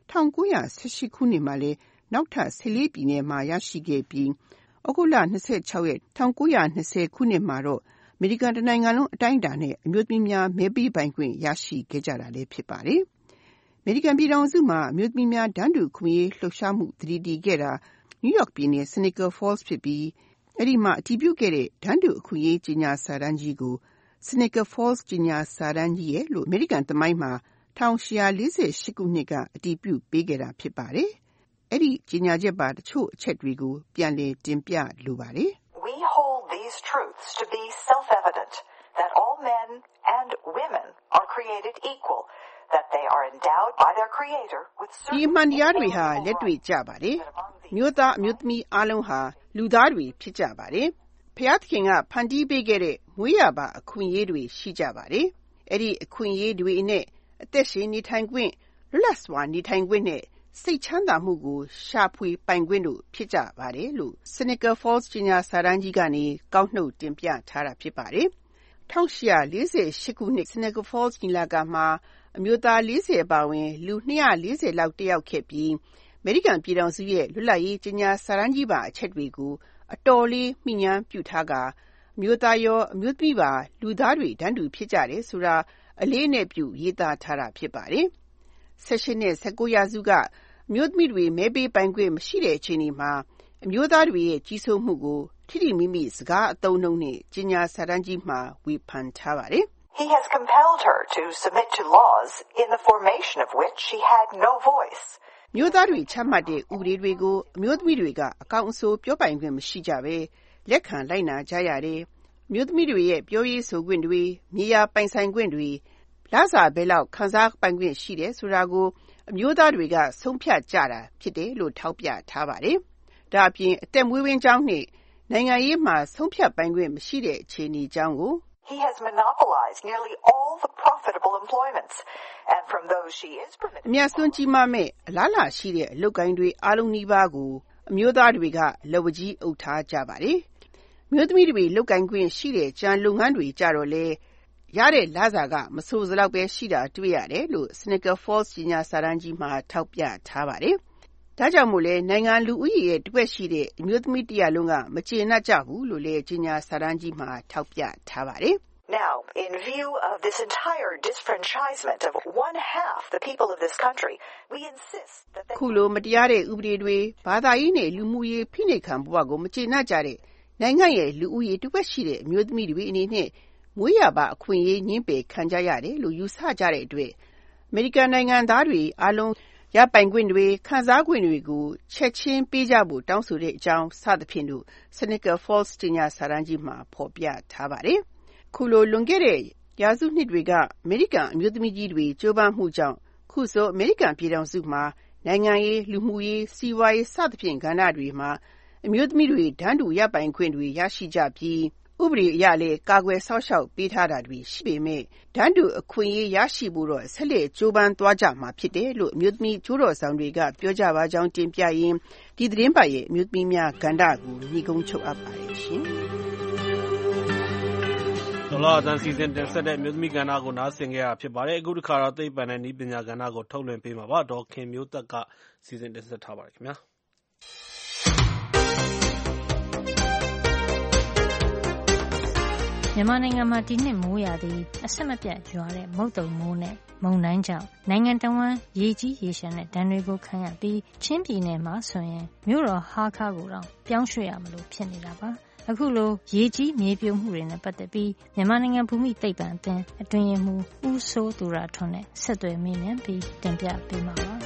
1918ခုနှစ်မှာလည်းနောက်ထပ်14ပြည်နယ်မှာရရှိခဲ့ပြီးဩဂုတ်လ26ရက်1920ခုနှစ်မှာတော့အမေရိကန်တိုင်းနိုင်ငံလုံးအတိုင်းအတာနဲ့အမျိုးသမီးများမဲပေးပိုင်ခွင့်ရရှိခဲ့ကြတာလည်းဖြစ်ပါတယ်။အမေရိကန်ပြည်ထောင်စုမှာအမျိုးသမီးများတန်းတူခွင့်ရေးလှုပ်ရှားမှုတည်တည်ခဲ့တာနယူးယောက်ပြည်နယ် Seneca Falls ဖြစ်ပြီးအဲ့ဒီမှာအတည်ပြုခဲ့တဲ့တန်းတူအခွင့်ရေးကြီးညာစာတမ်းကြီးကိုSeneca Falls ကျညာစာတမ်းကြီးရဲ့လို့အမေရိကန်သမိုင်းမှာ1848ခုနှစ်ကအတည်ပြုပေးခဲ့တာဖြစ်ပါတယ်။အဲ့ဒီကျညာချက်ပါတချို့အချက်တွေကိုပြန်လည်တင်ပြလိုပါတယ်။
We hold these truths to be self-evident that all men and women are created equal, that they are endowed by their creator with certain
ဒီမှန်တရားတွေဟာလက်တွေ့ကြပါတယ်။မြို့သားအမျိုးသမီးအားလုံးဟာလူသားတွေဖြစ်ကြပါတယ်။ဖျားသခင်ကဖန်တီးပေးခဲ့တဲ့မွေးရပါအခွင့်အရေးတွေရှိကြပါတယ်။အဲ့ဒီအခွင့်အရေးတွေနဲ့အသက်ရှင်နေထိုင်ခွင့်လွတ်လပ်စွာနေထိုင်ခွင့်နဲ့စိတ်ချမ်းသာမှုကိုရှာဖွေပိုင်ခွင့်တို့ဖြစ်ကြပါတယ်လို့ Seneca Falls ကြီးညာစာတမ်းကြီးကနေကောက်နှုတ်တင်ပြထားတာဖြစ်ပါတယ်။ 1848 ခုနှစ် Seneca Falls ညီလာခံမှာအမျိုးသား40အပါအဝင်လူ240လောက်တက်ရောက်ခဲ့ပြီးအမေရိကန်ပြည်ထောင်စုရဲ့လွတ်လပ်ရေးကြီးညာစာတမ်းကြီးပါအချက်တွေကိုအတော်လေးမှီငြမ်းပြုထားကာအမျိုးသားရောအမျိုးသမီးပါလူသားတွေတန်းတူဖြစ်ကြတယ်ဆိုတာအလေးအနက်ပြုရေးသားထားတာဖြစ်ပါတယ်။ 18နဲ့19ရာစုကအမျိုးသမီးတွေမဲပေးပိုင်ခွင့်မရှိတဲ့အချိန်မှာအမျိုးသားတွေရဲ့ကြီးစိုးမှုကိုထိထိမိမိစကားအသုံးနှုန်းနဲ့ကြီးညာစာတမ်းကြီးမှာဝေဖန်ထားပါတယ်။
He has compelled her to submit to laws in the formation of which she had no voice.
မျိုးသားတွေချမှတ်တဲ့ဥပဒေတွေကိုအမျိုးသမီးတွေကအကောင့်အဆိုးပြောပိုင်ခွင့်မရှိကြဘဲလက်ခံလိုက်နာကြရတယ်။မျိုးသမီးတွေရဲ့ပြောရေးဆိုခွင့်တွေမြေယာပိုင်ဆိုင်ခွင့်တွေလစာဘယ်လောက်ခံစားပိုင်ခွင့်ရှိတယ်ဆိုတာကိုအမျိုးသားတွေကဆုံးဖြတ်ကြတာဖြစ်တယ်လို့ထောက်ပြထားပါတယ်။ဒါအပြင်အသက်မွေးဝမ်းကြောင်းနဲ့နိုင်ငံရေးမှာဆုံးဖြတ်ပိုင်ခွင့်မရှိတဲ့အခြေအနေကြောင်းကို
He has monopolized nearly all the profitable employments, and from those she is permitted.
အများဆုံးကြီးမားမဲ့အလားအလာရှိတဲ့အလုပ်ကိုင်းတွေအားလုံးနီးပါးကိုအမျိုးသားတွေကလက်ဝကြီးအုပ်ထားကြပါတယ်။မျိုးသမီးတွေလုပ်ကိုင်ခွင့်ရှိတဲ့ကြံလုပ်ငန်းတွေကြတော့လေရတဲ့လစာကမဆိုးစလောက်ပဲရှိတာတွေ့ရတယ်လို့ Seneca Falls ကြီးညာစာတမ်းကြီးမှာထောက်ပြထားပါတယ်။ဒါကြောင့်မို့လဲနိုင်ငံလူဦးရေရဲ့တစ်ဝက်ရှိတဲ့အမျိုးသမီးတစ်ရာလုံးကမကျေနပ်ကြဘူးလို့လည်းကြီးညာစာတမ်းကြီးမှာထောက်ပြထားပါတယ်။
Now, in view of this entire disfranchisement of one half the people of this country, we insist that they
ခုလိုမတရားတဲ့ဥပဒေတွေဘာသာရေးနဲ့လူမှုရေးဖိနှိပ်ခံဘဝကိုမကျေနပ်ကြတဲ့နိုင်ငံရဲ့လူဦးရေတစ်ဝက်ရှိတဲ့အမျိုးသမီးတွေအနေနဲ့မွေးရပါအခွင့်အရေးညှင်းပယ်ခံကြရတယ်လို့ယူဆကြတဲ့အတွက်အမေရိကန်နိုင်ငံသားတွေအားလုံးရပိုင်ခွင့်တွေခံစားခွင့်တွေကိုချက်ချင်းပေးကြဖို့တောင်းဆိုတဲ့အကြောင်းစသဖြင့်လို့ Seneca Falls ကြီးညာစာတမ်းကြီးမှာဖော်ပြထားပါတယ်။ခုလိုလွန်ခဲ့တဲ့ရာစုနှစ်တွေကအမေရိကန်အမျိုးသမီးကြီးတွေကြိုးပမ်းမှုကြောင့်ခုဆိုအမေရိကန်ပြည်ထောင်စုမှာနိုင်ငံရေးလူမှုရေးစီးပွားရေးစသဖြင့်ကဏ္ဍတွေမှာအမျိုးသမီးတွေတန်းတူရပိုင်ခွင့်တွေရရှိကြပြီးဥပဒေအရလည်းကာကွယ်စောင့်ရှောက်ပေးထားတာတွေရှိပေမဲ့တန်းတူအခွင့်အရေးရရှိဖို့တော့ဆက်လက်ကြိုးပမ်းသွားကြမှာဖြစ်တယ်လို့အမျိုးသမီးကျိုးတော်ဆောင်တွေကပြောကြပါကြောင်းတင်ပြရင်းဒီသတင်းပတ်ရဲ့အမျိုးသမီးများကဏ္ဍကိုညီကုန်းချုပ်အပ်ပါတယ်ရှင်။
ဒေါ်လာအသံစီစဉ်တင်ဆက်တဲ့အမျိုးသမီးကဏ္ဍကိုနားဆင်ခဲ့ရဖြစ်ပါတယ်။အခုတစ်ခါတော့သိပ္ပံနဲ့နည်းပညာကဏ္ဍကိုထုတ်လွှင့်ပေးမှာပါ။ဒေါ်ခင်မျိုးသက်ကစီစဉ်တင်ဆက်ထားပါတယ်ခင်ဗျာ။
မြန်မာနိုင်ငံမှာဒီနှစ်မိုးရာသီအဆက်မပြတ်ရွာတဲ့မုတ်သုန်မိုးနဲ့မုန်တိုင်းကြောင့်နိုင်ငံတဝန်းရေကြီးရေလျှံတဲ့ဒဏ်တွေကိုခံရပြီးချင်းပြည်နယ်မှာဆိုရင်မြို့တော်ဟားခါးကိုတော့ပြောင်းရွှေ့ရမလို့ဖြစ်နေတာပါ။အခုလိုရေကြီးမြေပြိုမှုတွေနဲ့ပတ်သက်ပြီးမြန်မာနိုင်ငံဘူမိသိပ္ပံအသင်းအတွင်းရေးမှူးဦးစိုးသူရထွန်းနဲ့ဆက်သွယ်မေးမြန်းပြီးတင်ပြပေးမှာပါ။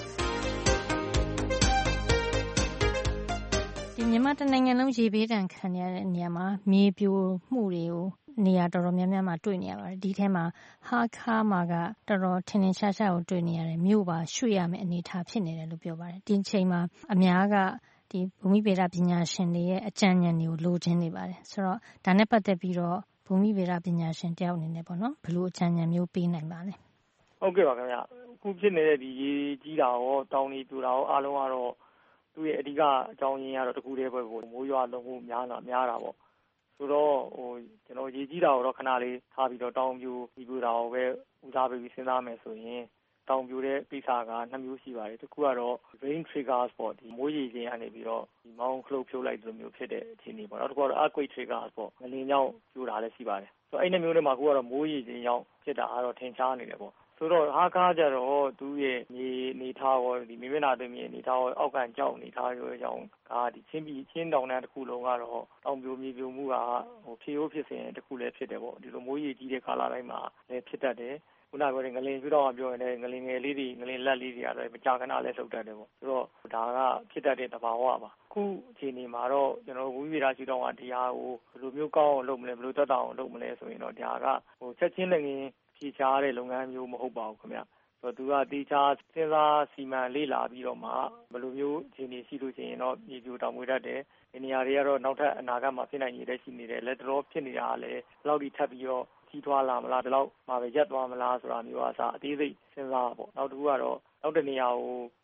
ဒီမြန်မာတနိုင်ငံလုံးရေဘေးဒဏ်ခံရတဲ့နေရာမှာမြေပြိုမှုတွေကိုနေရာတော်တော်များများမှာတွေ့နေရပါတယ်။ဒီထဲမှာဟားခါးမှာကတော်တော်ထင်ထင်ရှားရှားကိုတွေ့နေရတယ်မြို့ပါရွှေ့ရမယ့်အနေအထားဖြစ်နေတယ်လို့ပြောပါတယ်။ဒီချိန်မှာအများကဒီဘူမိဗေဒပညာရှင်တွေရဲ့အကြံဉာဏ်တွေကိုလိုချင်နေပါတယ်။ဆိုတော့ဒါနဲ့ပတ်သက်ပြီးတော့ဘူမိဗေဒပညာရှင်တယောက်အနေနဲ့ပေါ့နော်ဘယ်လိုအကြံဉာဏ်မျိုးပေးနိုင်ပါလဲ
။ဟုတ်ကဲ့ပါခင်ဗျ။အခုဖြစ်နေတဲ့ဒီရေကြီးတာရောတောင်တွေပြိုတာရောအားလုံးကတော့သူ့ရဲ့အဓိကအကြောင်းရင်းကတော့တခုတည်းပဲကိုမိုးရွာလုံးမှုများတာပေါ့။ဆိုတော့ကျွန်တော်ရေကြီးတာကိုတော့ခဏလေးထားပြီးတော့တောင်ပြိုပြီးပြိုတာကိုပဲဦးစားပေးပြီးစဉ်းစားမယ်ဆိုရင်တောင်ပြိုတဲ့ကိစ္စက2မျိုးရှိပါတယ်။တစ်ခုကတော့ rain triggers ပေါ့ဒီမိုးရေခြင်းကနေပြီးတော့ဒီမောင်းခလုတ်ဖြိုးလိုက်သလိုမျိုးဖြစ်တဲ့အခြေအနေပေါ့။နောက်တစ်ခုကတော့ earthquake triggers ပေါ့ငလျင်ကြောင့်ပြိုတာလည်းရှိပါတယ်။ဆိုတော့အဲ့2မျိုးထဲမှာအခုကတော့မိုးရေခြင်းကြောင့်ဖြစ်တာကတော့ထင်ရှားနေတယ်ပေါ့။ဆိုတော့ဟားခါးကြတော့သူ့ရဲ့မြေနေထားရောဒီမြေမျက်နှာသွင်းမြေနေထားရောအောက်ကန်ကြောက်နေထားရောအကြောင်းကဒီချင်းတောင်တန်းတစ်ခုလုံးကတော့တောင်ပြိုမြေပြိုမှုကဖြေရိုးဖြစ်စဉ်တစ်ခုလည်းဖြစ်တယ်ပေါ့ဒီလိုမိုးရေကြီးတဲ့ကာလတိုင်းမှာလည်းဖြစ်တတ်တယ်ခုနကပြောတဲ့ငလျင်ကျွတော့ပြောရင်လည်းငလျင်ငယ်လေးတွေငလျင်လက်လေးတွေကတော့မကြာခဏလည်းလှုပ်တတ်တယ်ပေါ့ဆိုတော့ဒါကဖြစ်တတ်တဲ့သဘာဝပါခုအခြေအနေမှာတော့ကျွန်တော်ဝိဝေဒရှိတော့ကတရားကိုဘယ်လိုမျိုးကောင်းအောင်လုပ်မလဲဘယ်လိုသက်သာအောင်လုပ်မလဲဆိုရင်တော့ဒါကချက်ချင်းလည်းငင်းဖြေချားတဲ့လုပ်ငန်းမျိုးမဟုတ်ပါဘူးခင်ဗျဆိုတော့သူကတေချာစဉ်းစားစီမံလေ့လာပြီးတော့မှဘယ်လိုမျိုးအခြေအနေရှိလို့ရှိရင်တော့မြေပြိုတောင်မွေတတ်တယ်ဒီနေရာတွေကတော့နောက်ထပ်အနာဂတ်မှာဖြစ်နိုင်နေတဲ့ရှိနေတယ်လက်တော်ဖြစ်နေတာကလည်းဘယ်လောက်ထိထပ်ပြီးတော့ကြီးထွားလာမလားဒီလောက်မှာပဲရပ်သွားမလားဆိုတာမျိုးအစားအသေးစိတ်စဉ်းစားပေါ့နောက်တစ်ခုကတော့နောက်တစ်နေရာကို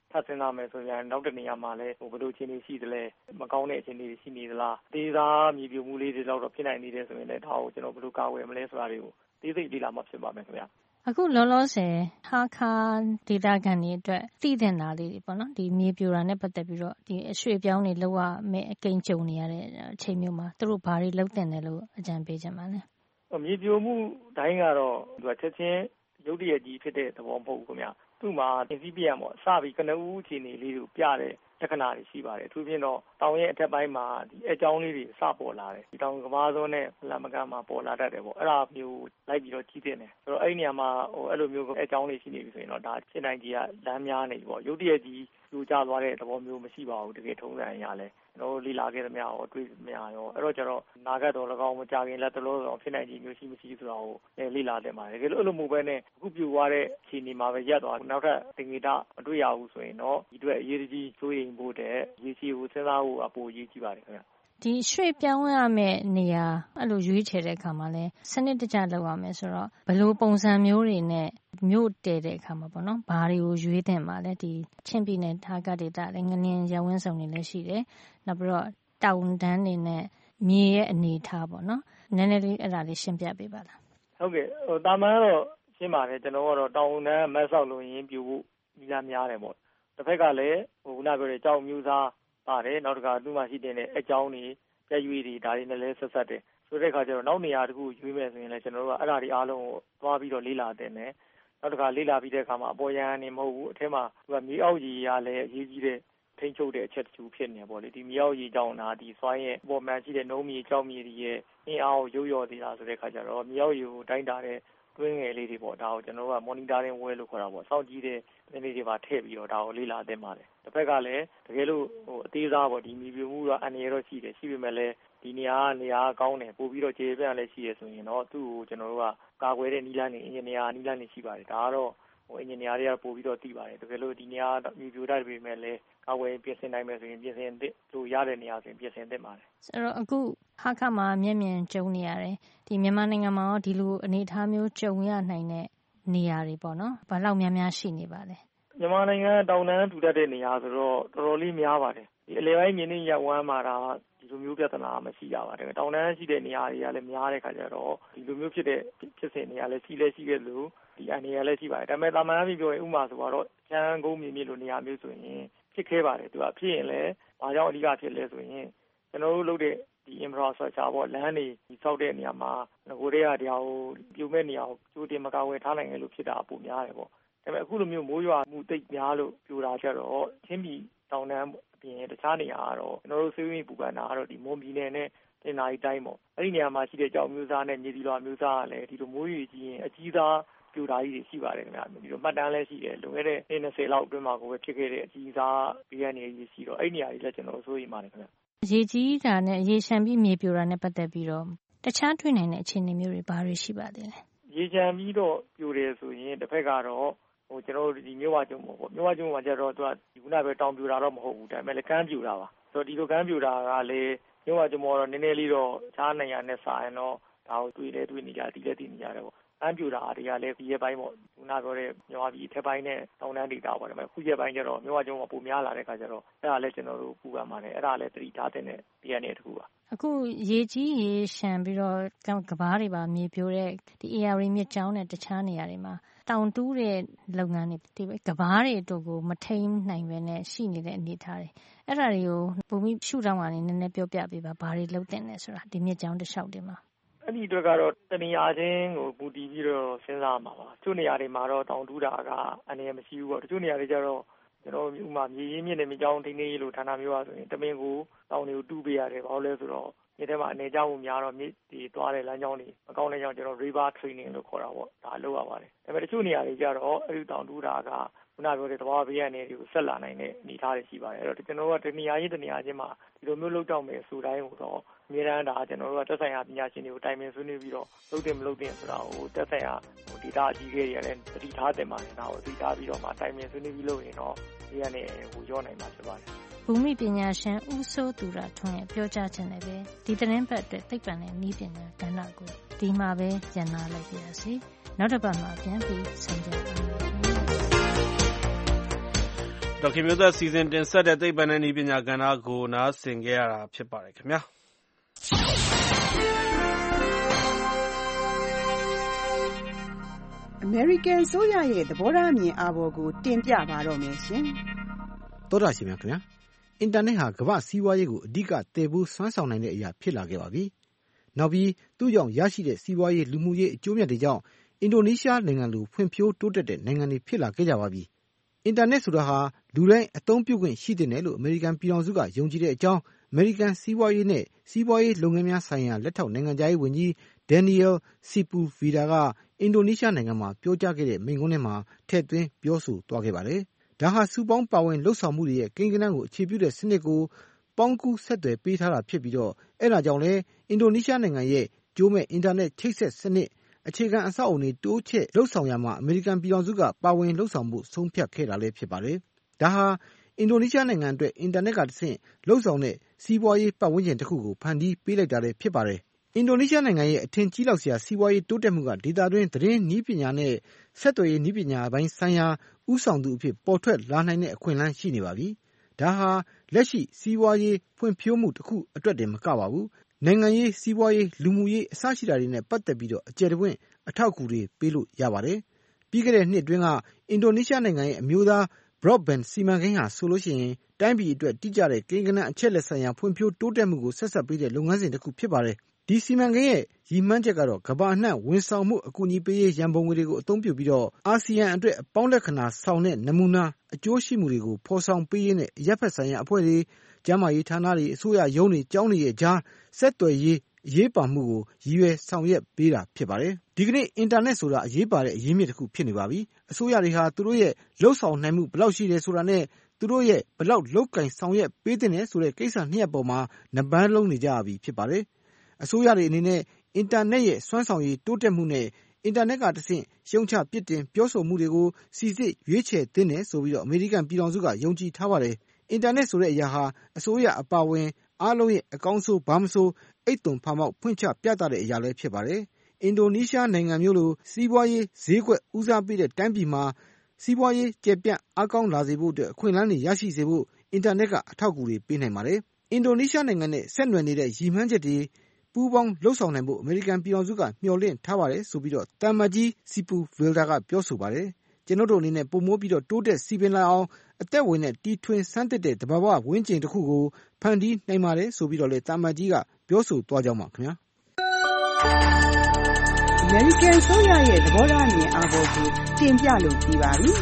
ထပ်စဉ်းစားမယ်ဆိုရင်နောက်တစ်နေရာမှာလည်းဘယ်လိုအခြေအနေရှိသလဲမကောင်းတဲ့အခြေအနေတွေရှိနေသလားဒေသမြေပြိုမှုလေးတွေတော့ဖြစ်နိုင်နေတယ်ဆိုရင်လည်းဒါကိုကျွန်တော်ဘယ်လိုကာကွယ်မလဲဆိုတာတွေကိုသိသိလေ့လာမှဖြစ်ပါမယ်ခင်ဗျာ
အခုလောလောဆယ်ဟာခါဒေတာကန်တွေအတွက်သိတဲ့နာလေးတွေပေါ့နော်ဒီမြေပြိုတာနဲ့ပတ်သက်ပြီးတော့ဒီအရွှေ့ပြောင်းတွေလောက်ရမယ်အကိန်းကြုံနေရတဲ့အချိန်မျိုးမှာသူတို့ဘာတွေလုပ်တင်တယ်လို့အကြံပေးချင်ပါလဲ
မြေပြိုမှုတိုင်းကတော့သူကချက်ချင်းရုတ်တရက်ကြီးဖြစ်တဲ့သဘောမဟုတ်ဘူးခင်ဗျာသူ့မှာသင်္စီပြရပေါ့စပြီးကနဦးအခြေအနေလေးကိုပြတဲ့လက္ခဏာတွေရှိပါတယ်အထူးဖြင့်တော့တောင်ရဲ့အထက်ပိုင်းမှာဒီအကြောင်းလေးတွေစပေါ်လာတယ်ဒီတောင်ကဘာစွန်းနဲ့လမ်းမကမ်းမှာပေါ်လာတတ်တယ်ပေါ့အဲ့ဒါမျိုးလိုက်ပြီးတော့ကြီးတင်တယ်ဆိုတော့အဲ့ဒီနေရာမှာအဲ့လိုမျိုးအကြောင်းလေးရှိနေပြီဆိုရင်တော့ဒါရှင်းတိုင်းကြီးကလမ်းများနေပြီပေါ့ရုတ်တရက်ကြီးပြိုကျသွားတဲ့သဘောမျိုးမရှိပါဘူးတကယ်ထုံးစံအရလဲကျွန်တော်လေ့လာခဲ့သမျှရောအတွေ့သမျှရောအဲ့တော့ကျတော့နာဂတ်တော်၎င်းမကြခင်လက်တလို့တော့ဖြစ်နိုင်ကြီးမျိုးရှိမရှိဆိုတာကိုလေ့လာသင့်ပါတယ်တကယ်လို့အဲ့လိုမျိုးပဲနဲ့အခုပြိုသွားတဲ့အခြေအနေမှာပဲရပ်သွားနောက်ထပ်တင်ကြီးတာမတွေ့ရဘူးဆိုရင်တော့ဒီအတွက်အရေးကြီးစိုးရိမ်ဖို့တဲ့ရေစီကိုစဉ်းစားဖို့အပိုအရေးကြီးပါတယ်ခင်ဗျ
ဒီရွှေ့ပြောင်းရမယ့်နေရာအဲ့လိုရွေးချယ်တဲ့အခါမှာလဲစနစ်တကျလုပ်ရမယ်ဆိုတော့ဘယ်လိုပုံစံမျိုးတွေနဲ့မြို့တည်တဲ့အခါမှာပေါ့နော်ဘာတွေကိုရွေးတင်ပါလဲဒီချင်းပြည်နယ်ထားကဒေတာလည်းငလျင်ရဝင်းဆောင်တွေလည်းရှိတယ်နောက်ပြီးတော့တောင်တန်းတွေနဲ့မြေရဲ့အနေထားပေါ့နော်နည်းနည်းလေးအဲ့ဒါလေးရှင်းပြပေးပါလား
ဟုတ်ကဲ့တာမန်တော့ရှင်းပါတယ်ကျွန်တော်ကတော့တောင်တန်းမက်ဆောက်လို့ရင်ပြူဖို့ဒီလားများတယ်ပေါ့တစ်ဖက်ကလည်းခုနပြောတဲ့ကြောက်မျိုးသားပါတယ်နောက်တစ်ခါသူ့မှာရှိတဲ့အကြောင်းတွေပြည့်ရွေးတွေဒါတွေနဲ့လည်းဆက်ဆက်တယ်ဆိုတဲ့အခါကျတော့နောက်နေရာတစ်ခုရွေးမယ်ဆိုရင်လည်းကျွန်တော်တို့ကအဲ့ဒါတွေအားလုံးကိုသွားပြီးတော့လေ့လာတဲ့နဲ့နောက်တစ်ခါလေ့လာပြီးတဲ့အခါမှာအပေါ်ယံနေမဟုတ်ဘူးအထက်မှာသူကမြေအောက်ကြီးရလည်းအရေးကြီးတဲ့ထိန်းချုပ်တဲ့အချက်တချို့ဖြစ်နေပေါ့လေဒီမြေအောက်ကြီးကြောင့်ဒါဒီစွိုင်းရဲ့ပေါ်မှာရှိတဲ့နှုံးမြေကြောက်မြေတွေရဲ့အင်းအားကိုရုပ်ရော်သေးတာဆိုတဲ့အခါကျတော့မြေအောက်ကြီးကိုတိုင်းတာတဲ့တွင်းငယ်လေးတွေပေါ့ဒါကိုကျွန်တော်တို့က monitoring well လို့ခေါ်တာပေါ့စောင့်ကြည့်တဲ့နည်းလေးတွေပါထည့်ပြီးတော့ဒါကိုလေ့လာသင့်ပါတယ်တစ်ဖက်ကလည်းတကယ်လို့အသေးစားပေါ့ဒီမြေပြိုမှုတော့အန္တရာယ်တော့ရှိတယ်ရှိပေမဲ့လည်းဒီနေရာကောင်းတယ်ပို့ပြီးတော့ခြေပြန့်လည်းရှိရဆိုရင်တော့သူ့ကိုကျွန်တော်တို့ကကာကွယ်တဲ့နည်းလမ်းတွေအင်ဂျင်နီယာနည်းလမ်းတွေရှိပါတယ်ဒါကတော့အင်ဂျင်နီယာတွေကပို့ပြီးတော့သိပါတယ်တကယ်လို့ဒီနေရာမြေပြိုတတ်ပေမဲ့လည်းကာကွယ်ပြင်ဆင်နိုင်မယ်ဆိုရင်ပြင်ဆင်လို့ရတဲ့နေရာဆိုရင်ပြင်ဆင်သင့်ပါတယ်
ဆိုတော့အခုဟာခမှာမျက်မြင်ကြုံနေရတယ်ဒီမြန်မာနိုင်ငံမှာဒီလိုအနေအထားမျိုးကြုံရနိုင်တဲ့နေရာတွေပေါ့နော်ဘာလောက်များများရှိနေပါလဲ
မြန်မာနိုင်ငံတောင်တန်းထူထပ်တဲ့နေရာဆိုတော့တော်တော်လေးများပါတယ်ဒီအလဲပိုင်းမြင်းနှင်းရပ်ဝန်းမှာဒါဒီလိုမျိုးပြဿနာမရှိကြပါဘူးတောင်တန်းရှိတဲ့နေရာတွေကလည်းများတဲ့ခါကျတော့ဒီလိုမျိုးဖြစ်တဲ့ဖြစ်စဉ်နေရာလည်းရှိခဲ့လို့ဒီအနေရလည်းရှိပါတယ်ဒါပေမဲ့တာမန်အဖြစ်ပြောရင်ဥမာဆိုတော့ချမ်းကုန်းမြေလိုနေရာမျိုးဆိုရင်ဖြစ်ခဲ့ပါတယ်သူကဖြစ်ရင်လည်းဘာကြောင့်အဓိကဖြစ်လဲဆိုရင်ကျွန်တော်တို့လုပ်တဲ့ဒီ infrastructure ပေါ့လမ်းတွေဆောက်တဲ့နေရာမှာငိုတွေကတရားကိုပြုမဲ့နေရာကိုကြိုတင်မကာဝယ်ထားနိုင်လို့ဖြစ်တာပုံများတယ်ပေါ့ဒါပေမဲ့အခုလိုမျိုးမိုးရွာမှုတိတ်များလို့ပြိုတာကြတော့ချင်းပြည်တောင်တန်းအပြင်တခြားနေရာကတော့ကျွန်တော်တို့ဆွေးနွေးပူပန်တာကတော့ဒီမွန်ပြည်နယ်နဲ့တင်နာရီတိုင်းပေါ့အဲ့ဒီနေရာမှာရှိတဲ့ကြောက်မျိုးစားနဲ့မြေတီလွာမျိုးစားကလည်းဒီလိုမိုးရွာကြီးရင်အကြီးသားပြိုတာကြီးတွေရှိပါတယ်ခင်ဗျာဒီလိုမှတ်တမ်းလည်းရှိတယ်လွန်ခဲ့တဲ့နှစ်20လောက်အတွင်းမှာကိုပဲဖြစ်ခဲ့တဲ့အကြီးစားဘေးကနေကြီးရှိတော့အဲ့ဒီနေရာကြီးလည်းကျွန်တော်စိုးရိမ်ပါတယ်ခင်ဗျာ
ရေကြီးတာနဲ့ရေရှမ်းပြီးမြေပြိုတာနဲ့ပတ်သက်ပြီးတော့တခြားတွေ့နိုင်တဲ့အခြေအနေမျိုးတွေဘာတွေရှိပါသေးလဲ
ရေရှမ်းပြီးတော့ပြိုတယ်ဆိုရင်တစ်ဖက်ကတော့ကျွန်တော်တို့ဒီမြို့ဝကျုံပေါ့မြို့ဝကျုံမှာကျတော့သူကဒီခုနပဲတောင်ပြိုတာတော့မဟုတ်ဘူးဒါပေမဲ့လည်းကမ်းပြိုတာပါဆိုတော့ဒီလိုကမ်းပြိုတာကလည်းမြို့ဝကျုံတော့နည်းနည်းလေးတော့ခြားနေရနဲ့စာရင်တော့ဒါကိုတွေ့နေကြဒီလည်းသိနေကြတယ်ပေါ့အမ်းပြူတာတွေကလည်းဒီရက်ပိုင်းပေါ့ခုနပြောတဲ့မြန်မာပြည်ထက်ပိုင်းနဲ့တောင်တန်းဒေသပေါ့ဒါပေမဲ့ခုရက်ပိုင်းကျတော့မြို့ဝကျုံကပိုများလာတဲ့ခါကျတော့အဲ့ဒါလည်းကျွန်တော်တို့ပူပန်ပါတယ်အဲ့ဒါလည်းသတိထားတဲ့ဒီအနေတစ်ခုပါ
အခုရေကြီးရေရှမ်းပြီးတော့ကဘာတွေပါမြေပြိုတဲ့ဒီ AR မြစ်ကြောင်းနဲ့တခြားနေရာတွေမှာတောင်တူးတဲ့လုပ်ငန်းတွေဒီကဘာတွေတို့ကိုမထိန်နိုင်ပဲနဲ့ရှိနေတဲ့အနေအထားတွေအဲ့ဒါတွေကိုပုံပြီးရှုထောင့်ကနေနည်းနည်းပြောပြပေးပါဘာတွေလုပ်တင်လဲဆိုတာဒီမြစ်ကြောင်းတစ်လျှောက်တွေမှာ
အဲ့ဒီအတွက်ကတော့တနေရာချင်းကိုပူတည်ပြီးတော့စဉ်းစားမှာပါချို့နေရာတွေမှာတော့တောင်တူးတာကအနည်းမရှိဘူးပေါ့တချို့နေရာတွေကျတော့ကျွန်တော်ဥမာမြေရင်းမြစ်နဲ့မြေကြောင်းထိန်းသိမ်းရေးလိုဌာနမျိုးပါဆိုရင်တမင်ကိုတောင်တွေကိုတူးပေးရတယ်ဘာလို့လဲဆိုတော့မြေထဲမှာအနေကြောင်းမှုများတော့မြေဒီသွားတဲ့လမ်းကြောင်းတွေမကောင်းတဲ့ကြောင့်ကျွန်တော် river training လို့ခေါ်တာပေါ့ဒါလုပ်ရပါတယ်ဒါပေမဲ့တချို့နေရာတွေကျတော့အဲ့ဒီတောင်တူးတာကခုနပြောတဲ့သဘာဝဘေးအနေတွေကိုဆက်လာနိုင်တဲ့အနေအထားတွေရှိပါတယ်အဲ့တော့ကျွန်တော်တို့ကတနေရာချင်းမှာဒီလိုမျိုးလုပ်တော့မယ်ဆိုတိုင်းကိုတော့အများအားဒါကျွန်တော်တို့ကတက်ဆိုင်ရာပညာရှင်တွေကိုတိုင်ပင်ဆွေးနွေးပြီးတော့လုပ်တယ်မလုပ်တယ်ဆိုတာကိုတက်ဆိုင်ရာဒေတာအကြီးကြီးတွေလည်းသတိထားတင်ပါတယ်ဒါကိုသတိထားပြီးတော့မှတိုင်ပင်ဆွေးနွေးပြီးလုပ်ရင်တော့ဒီကနေရောနိုင်မှာဖြစ်ပါတယ်
ဘူမိပညာရှင်ဦးစိုးသူရထွန်းရဲ့ပြောကြားချက်နဲ့ပဲဒီသတင်းပတ်အတွက်သိပ္ပံနဲ့နည်းပညာကဏ္ဍကိုဒီမှာပဲကျန်လာလိုက်ပါရစေနောက်တစ်ပတ်မှာပြန်ပြီးဆင်ကြပါမယ်
ဒဒေါက်ခင်မျိုးသက်စီစဉ်တင်ဆက်တဲ့သိပ္ပံနဲ့နည်းပညာကဏ္ဍကိုနားဆင်ခဲ့ရတာဖြစ်ပါတယ်ခင်ဗျာ
အမေရိကန်ဆိုရရဲ့သဘောထားအမြင်အာဘော်ကိုတင်ပြပါတော့မယ်ရှင်
။သောတာရှင်များခင်ဗျာအင်တာနက်ဟာကမ္ဘာစီးပွားရေးကိုအဓိကတည်ဖို့စွမ်းဆောင်နိုင်တဲ့အရာဖြစ်လာခဲ့ပါပြီ။နောက်ပြီးသူ့ကြောင့်ရရှိတဲ့စီးပွားရေးလူမှုရေးအကျိုးမြတ်တွေကြောင့်အင်ဒိုနီးရှားနိုင်ငံလိုဖွံ့ဖြိုးတိုးတက်တဲ့နိုင်ငံတွေဖြစ်လာခဲ့ကြပါပြီ။အင်တာနက်ဆိုတာဟာလူတိုင်းအသုံးပြုခွင့်ရှိတဲ့နယ်လို့အမေရိကန်ပြည်ထောင်စုကယုံကြည်တဲ့အကြောင်းအမေရိကန်စီးပွားရေးနဲ့စီးပွားရေးလုပ်ငန်းများဆိုင်ရာလက်ထောက်နိုင်ငံခြားရေးဝန်ကြီး Daniel Sepulveda ကအင်ဒိုနီးရှားနိုင်ငံမှာပြောကြားခဲ့တဲ့မိန့်ခွန်းထဲမှာထည့်သွင်းပြောဆိုသွားခဲ့ပါတယ်။ဒါဟာစုပေါင်းပါဝင်လှုပ်ဆောင်မှုတွေရဲ့ကိန်းဂဏန်းကိုအခြေပြုတဲ့စနစ်ကိုပေါင်းကူးဆက်သွယ်ပေးထားတာဖြစ်ပြီးတော့အဲဒါကြောင့်လည်းအင်ဒိုနီးရှားနိုင်ငံရဲ့ကျိုးမဲ့အင်တာနက်ချိတ်ဆက်စနစ်အခြေခံအဆောက်အအုံတွေတိုးချဲ့လှုပ်ဆောင်ရမှာအမေရိကန်ပြည်ထောင်စုကပါဝင်လှုပ်ဆောင်မှုဆုံးဖြတ်ခဲ့တာလည်းဖြစ်ပါတယ်။ဒါဟာအင်ဒိုနီးရှားနိုင်ငံအတွက်အင်တာနက်ကတဆင့်လှုပ်ဆောင်တဲ့စီးပွားရေးပတ်ဝန်းကျင်တစ်ခုကိုဖန်တီးပေးလိုက်တာလည်းဖြစ်ပါတယ်။အင်ဒိုနီးရှားနိုင်ငံရဲ့အထင်ကြီးလောက်စရာစီးပွားရေးတိုးတက်မှုကဒေသတွင်းသတင်းနည်းပညာနဲ့ဆက်သွယ်ရေးနည်းပညာပိုင်းဆိုင်ရာဥဆောင်သူအဖြစ်ပေါ်ထွက်လာနိုင်တဲ့အခွင့်အလမ်းရှိနေပါပြီ။ဒါဟာလက်ရှိစီးပွားရေးဖွံ့ဖြိုးမှုတစ်ခုအတွက်တင်မကပါဘူး။နိုင်ငံရေးစီးပွားရေးလူမှုရေးအစရှိတာတွေနဲ့ပတ်သက်ပြီးတော့အကျယ်တဝင့်အထောက်အကူတွေပေးလို့ရပါတယ်။ပြီးခဲ့တဲ့နှစ်အတွင်းကအင်ဒိုနီးရှားနိုင်ငံရဲ့အမျိုးသား Broadband စီမံကိန်းဟာဆိုလို့ရှိရင်တိုင်းပြည်အတွက်တိကျတဲ့ကိန်းဂဏန်းအချက်လက်ဆိုင်ရာဖွံ့ဖြိုးတိုးတက်မှုကိုဆက်ဆက်ပေးတဲ့လုပ်ငန်းစဉ်တစ်ခုဖြစ်ပါတယ်။ဒီစီမံကိန်းရဲ့ရည်မှန်းချက်ကတော့ကမ္ဘာအနှံ့ဝန်ဆောင်မှုအကူအညီပေးရေးရန်ပုံငွေတွေကိုအသုံးပြုပြီးတော့အာဆီယံအတွက်အပေါင်းလက္ခဏာဆောင်တဲ့နမူနာအကျိုးရှိမှုတွေကိုဖော်ဆောင်ပေးရေးနဲ့ရပ်ဖက်ဆိုင်ရာအဖွဲ့တွေကျန်းမာရေးဌာနတွေအစိုးရရုံးတွေကျောင်းတွေရဲ့ကြားဆက်သွယ်ရေးအရေးပါမှုကိုရည်ရွယ်ဆောင်ရွက်ပေးတာဖြစ်ပါတယ်။ဒီကနေ့အင်တာနက်ဆိုတာအရေးပါတဲ့အရင်းမြစ်တစ်ခုဖြစ်နေပါပြီ။အစိုးရတွေဟာသူတို့ရဲ့လှုပ်ဆောင်နိုင်မှုဘယ်လောက်ရှိတယ်ဆိုတာနဲ့သူတို့ရဲ့ဘယ်လောက်လုပ်ကင်ဆောင်ရွက်ပေးတဲ့ဆိုတဲ့ကိစ္စနှစ်ရပ်ပေါ်မှာနပန်းလုံးနေကြပြီဖြစ်ပါတယ်။အစိုးရတွေအနေနဲ့အင်တာနက်ရဲ့စွမ်းဆောင်ရည်တိုးတက်မှုနဲ့အင်တာနက်ကတဆင့်ရှုံချပြစ်တင်ပြောဆိုမှုတွေကိုစီစစ်ရွေးချယ်သင့်တယ်ဆိုပြီးတော့အမေရိကန်ပြည်ထောင်စုကယုံကြည်ထားပါတယ်။အင်တာနက်ဆိုတဲ့အရာဟာအစိုးရအပါအဝင်အားလုံးရဲ့အကောင်းဆုံးဘာမဆိုအိတ်သွန်ဖာမောက်ဖွင့်ချပြသတဲ့အရာလည်းဖြစ်ပါတယ်။အင်ဒိုနီးရှားနိုင်ငံမျိုးလိုစီးပွားရေးဈေးကွက်ဦးစားပေးတဲ့တိုင်းပြည်မှာစီးပွားရေးကျယ်ပြန့်အားကောင်းလာစေဖို့အတွက်အခွင့်အလမ်းတွေရရှိစေဖို့အင်တာနက်ကအထောက်အကူတွေပေးနိုင်ပါတယ်။အင်ဒိုနီးရှားနိုင်ငံနဲ့ဆက်နွယ်နေတဲ့ရည်မှန်းချက်တွေပူးပေါင်းလှုပ်ဆောင်နိုင်ဖို့အမေရိကန်ပြည်ထောင်စုကမျှော်လင့်ထားပါတယ်ဆိုပြီးတော့တမ္မကြီးစီပူဗီလ်ဒါကပြောဆိုပါတယ်။ကျွန်တော်တို့အနေနဲ့ပုံမိုးပြီးတော့တိုးတက်စီပင်လာအောင်အသက်ဝင်တဲ့တီထွင်ဆန်းသစ်တဲ့တဘာဝဝင်းကျင်တစ်ခုကိုဖန်တီးနိုင်ပါတယ်ဆိုပြီးတော့လေတမ္မကြီးကပြောဆိုသွားကြပါခင်ဗျာ
။အမေရိကန်ဆိုရရဲ့သဘောထားအမြင်အာဘော်ကိုတင်ပြလို့ပြီးပါပြီ။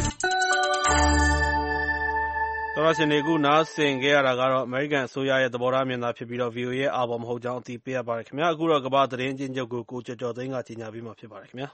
သောရရှင်တွေကနားဆင်ခဲ့ရတာကတော့အမေရိကန်အစိုးရရဲ့သဘောထားမြင်သာဖြစ်ပြီးတော့ VOA ရဲ့အာဘော်မဟုတ်ကြောင်းအသိပေးရပါတယ်ခင်ဗျာအခုတော့ကမ္ဘာသတင်းအကျဉ်းချုပ်ကိုကိုကျော်ကျော်သိန်းကကြီးညာပြီးမှဖြစ်ပါတယ်ခင်ဗျာ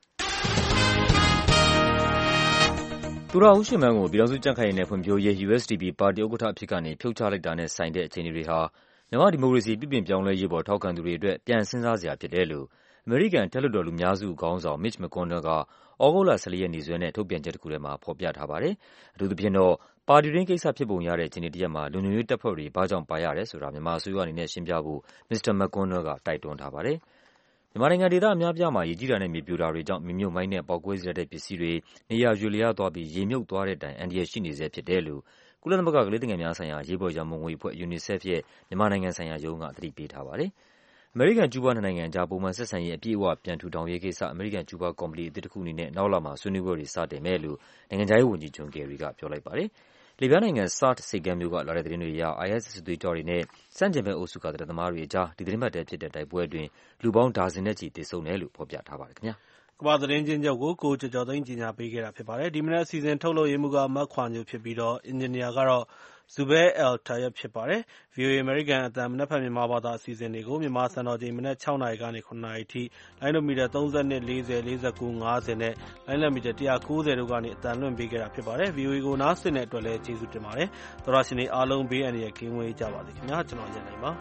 သူရဦးရွှေမန်းကိုပြည်ထောင်စုကြံ့ခိုင်ရေးနဲ့ဖွံ့ဖြိုးရေး USDP ပါတီဥက္ကဋ္ဌအဖြစ်ကနေဖြုတ်ချလိုက်တာနဲ့ဆိုင်တဲ့အခြေအနေတွေဟာမြန်မာဒီမိုကရေစီပြုပြင်ပြောင်းလဲရေးပေါ်ထောက်ခံသူတွေအတွက်ပြန်စဉ်းစားစရာဖြစ်တယ်လို့အမေရိကန်ထက်လွှတ်တော်လူများစုခေါင်းဆောင် Mitch McConnell ကဩဂုတ်လ 14 ရက်နေ့စွဲနဲ့ထုတ်ပြန်ချက်တစ်ခုထဲမှာဖော်ပြထားပါတယ်။အထူးသဖြင့်တော့ပါတီတွင်းကိစ္စဖြစ်ပုံရတဲ့အခြေအနေတစ်ရပ်မှာလုံခြုံရေးတပ်ဖွဲ့တွေဘာကြောင့်ပါရတယ်ဆိုတာမြန်မာအစိုးရအနေနဲ့ရှင်းပြဖို့ Mr. McConnell ကတိုက်တွန်းထားပါတယ်။မြန်မာနိုင်ငံဒေသအများအပြားမှာရေကြီးတာနဲ့မြေပြိုတာတွေကြောင့်မြေမြုပ်မိုင်းနဲ့ပေါက်ကွဲစေတဲ့ပစ္စည်းတွေနေရာရွေ့လျားသွားပြီးရေမြုပ်သွားတဲ့တိုင်အန္တရာယ်ရှိနေဆဲဖြစ်တယ်လို့ကုလသမဂ္ဂကလေးသူငယ်များဆိုင်ရာရေးပေါ်ရန်ပုံငွေအဖွဲ့ UNICEF ရဲ့မြန်မာနိုင်ငံဆိုင်ရာရုံးကသတိပေးထားပါတယ်။အမေရိကန်ကျူးဘားနှစ်နိုင်ငံကြားပုံမှန်ဆက်ဆံရေးအပြည့်အဝပြန်ထူထောင်ရေးကိစ္စအမေရိကန်ကျူးဘားကော်မတီအသစ်တစ်ခုအနေနဲ့နောက်လမှာဆွေးနွေးပွဲတွေစတင်မယ်လို့နိုင်ငံခြားရေးဝန်ကြီးဂျွန်ကယ်ရီကပြောလိုက်ပါတယ်။လီဗျားနိုင်ငံ Sirte ဆိပ်ကမ်းမြို့ကလာတဲ့သတင်းတွေအရ IS စစ်သွေးကြွတွေနဲ့ဆန့်ကျင်ဘက်အုပ်စုကသတင်းသမားတွေအကြားဒီသတင်းပတ်ထဲဖြစ်တဲ့တိုက်ပွဲအတွင်းလူပေါင်းဒါဇင်နဲ့ချီသေဆုံးတယ်လို့ဖော်ပြထားပါတယ်ခင်ဗျာ
။ကမ္ဘာသတင်းချင်းချုပ်ကိုကိုကျော်ကျော်သိန်းကြီးညာပေးခဲ့တာဖြစ်ပါတယ်။ဒီမနက်အစီအစဉ်ထုတ်လုပ်ရေးမှူးကမတ်ခွာညိုဖြစ်ပြီးတော့အင်ဂျင်နီယာကတော့Zubair Al-Tayeb ဖြစ်ပါတယ်။ VOA အမေရိကန်အသံမနက်ဖြန်မြန်မာဘာသာအစီအစဉ်တွေကိုမြန်မာစံတော်ချိန်မနက်6နာရီကနေ9နာရီထိလိုင်းဒိုမီတာ32 40 49 50နဲ့လိုင်းလံမီတာ190တို့ကနေအသံလွှင့်ပေးခဲ့တာဖြစ်ပါတယ်။ VOA ကိုနားဆင်တဲ့အတွက်လည်းကျေးဇူးတင်ပါတယ်။သောရရှင်တွေအားလုံးဘေးအန္တရာယ်ကင်းဝေးကြပါစေခင်ဗျာ။ကျွန်တော်ရန်နိုင်ပါ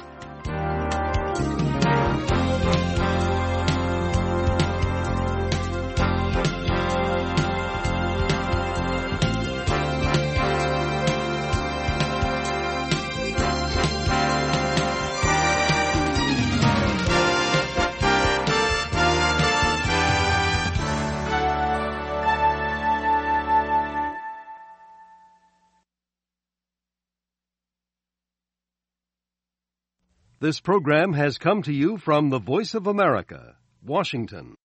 This program has come to you from the Voice of America, Washington.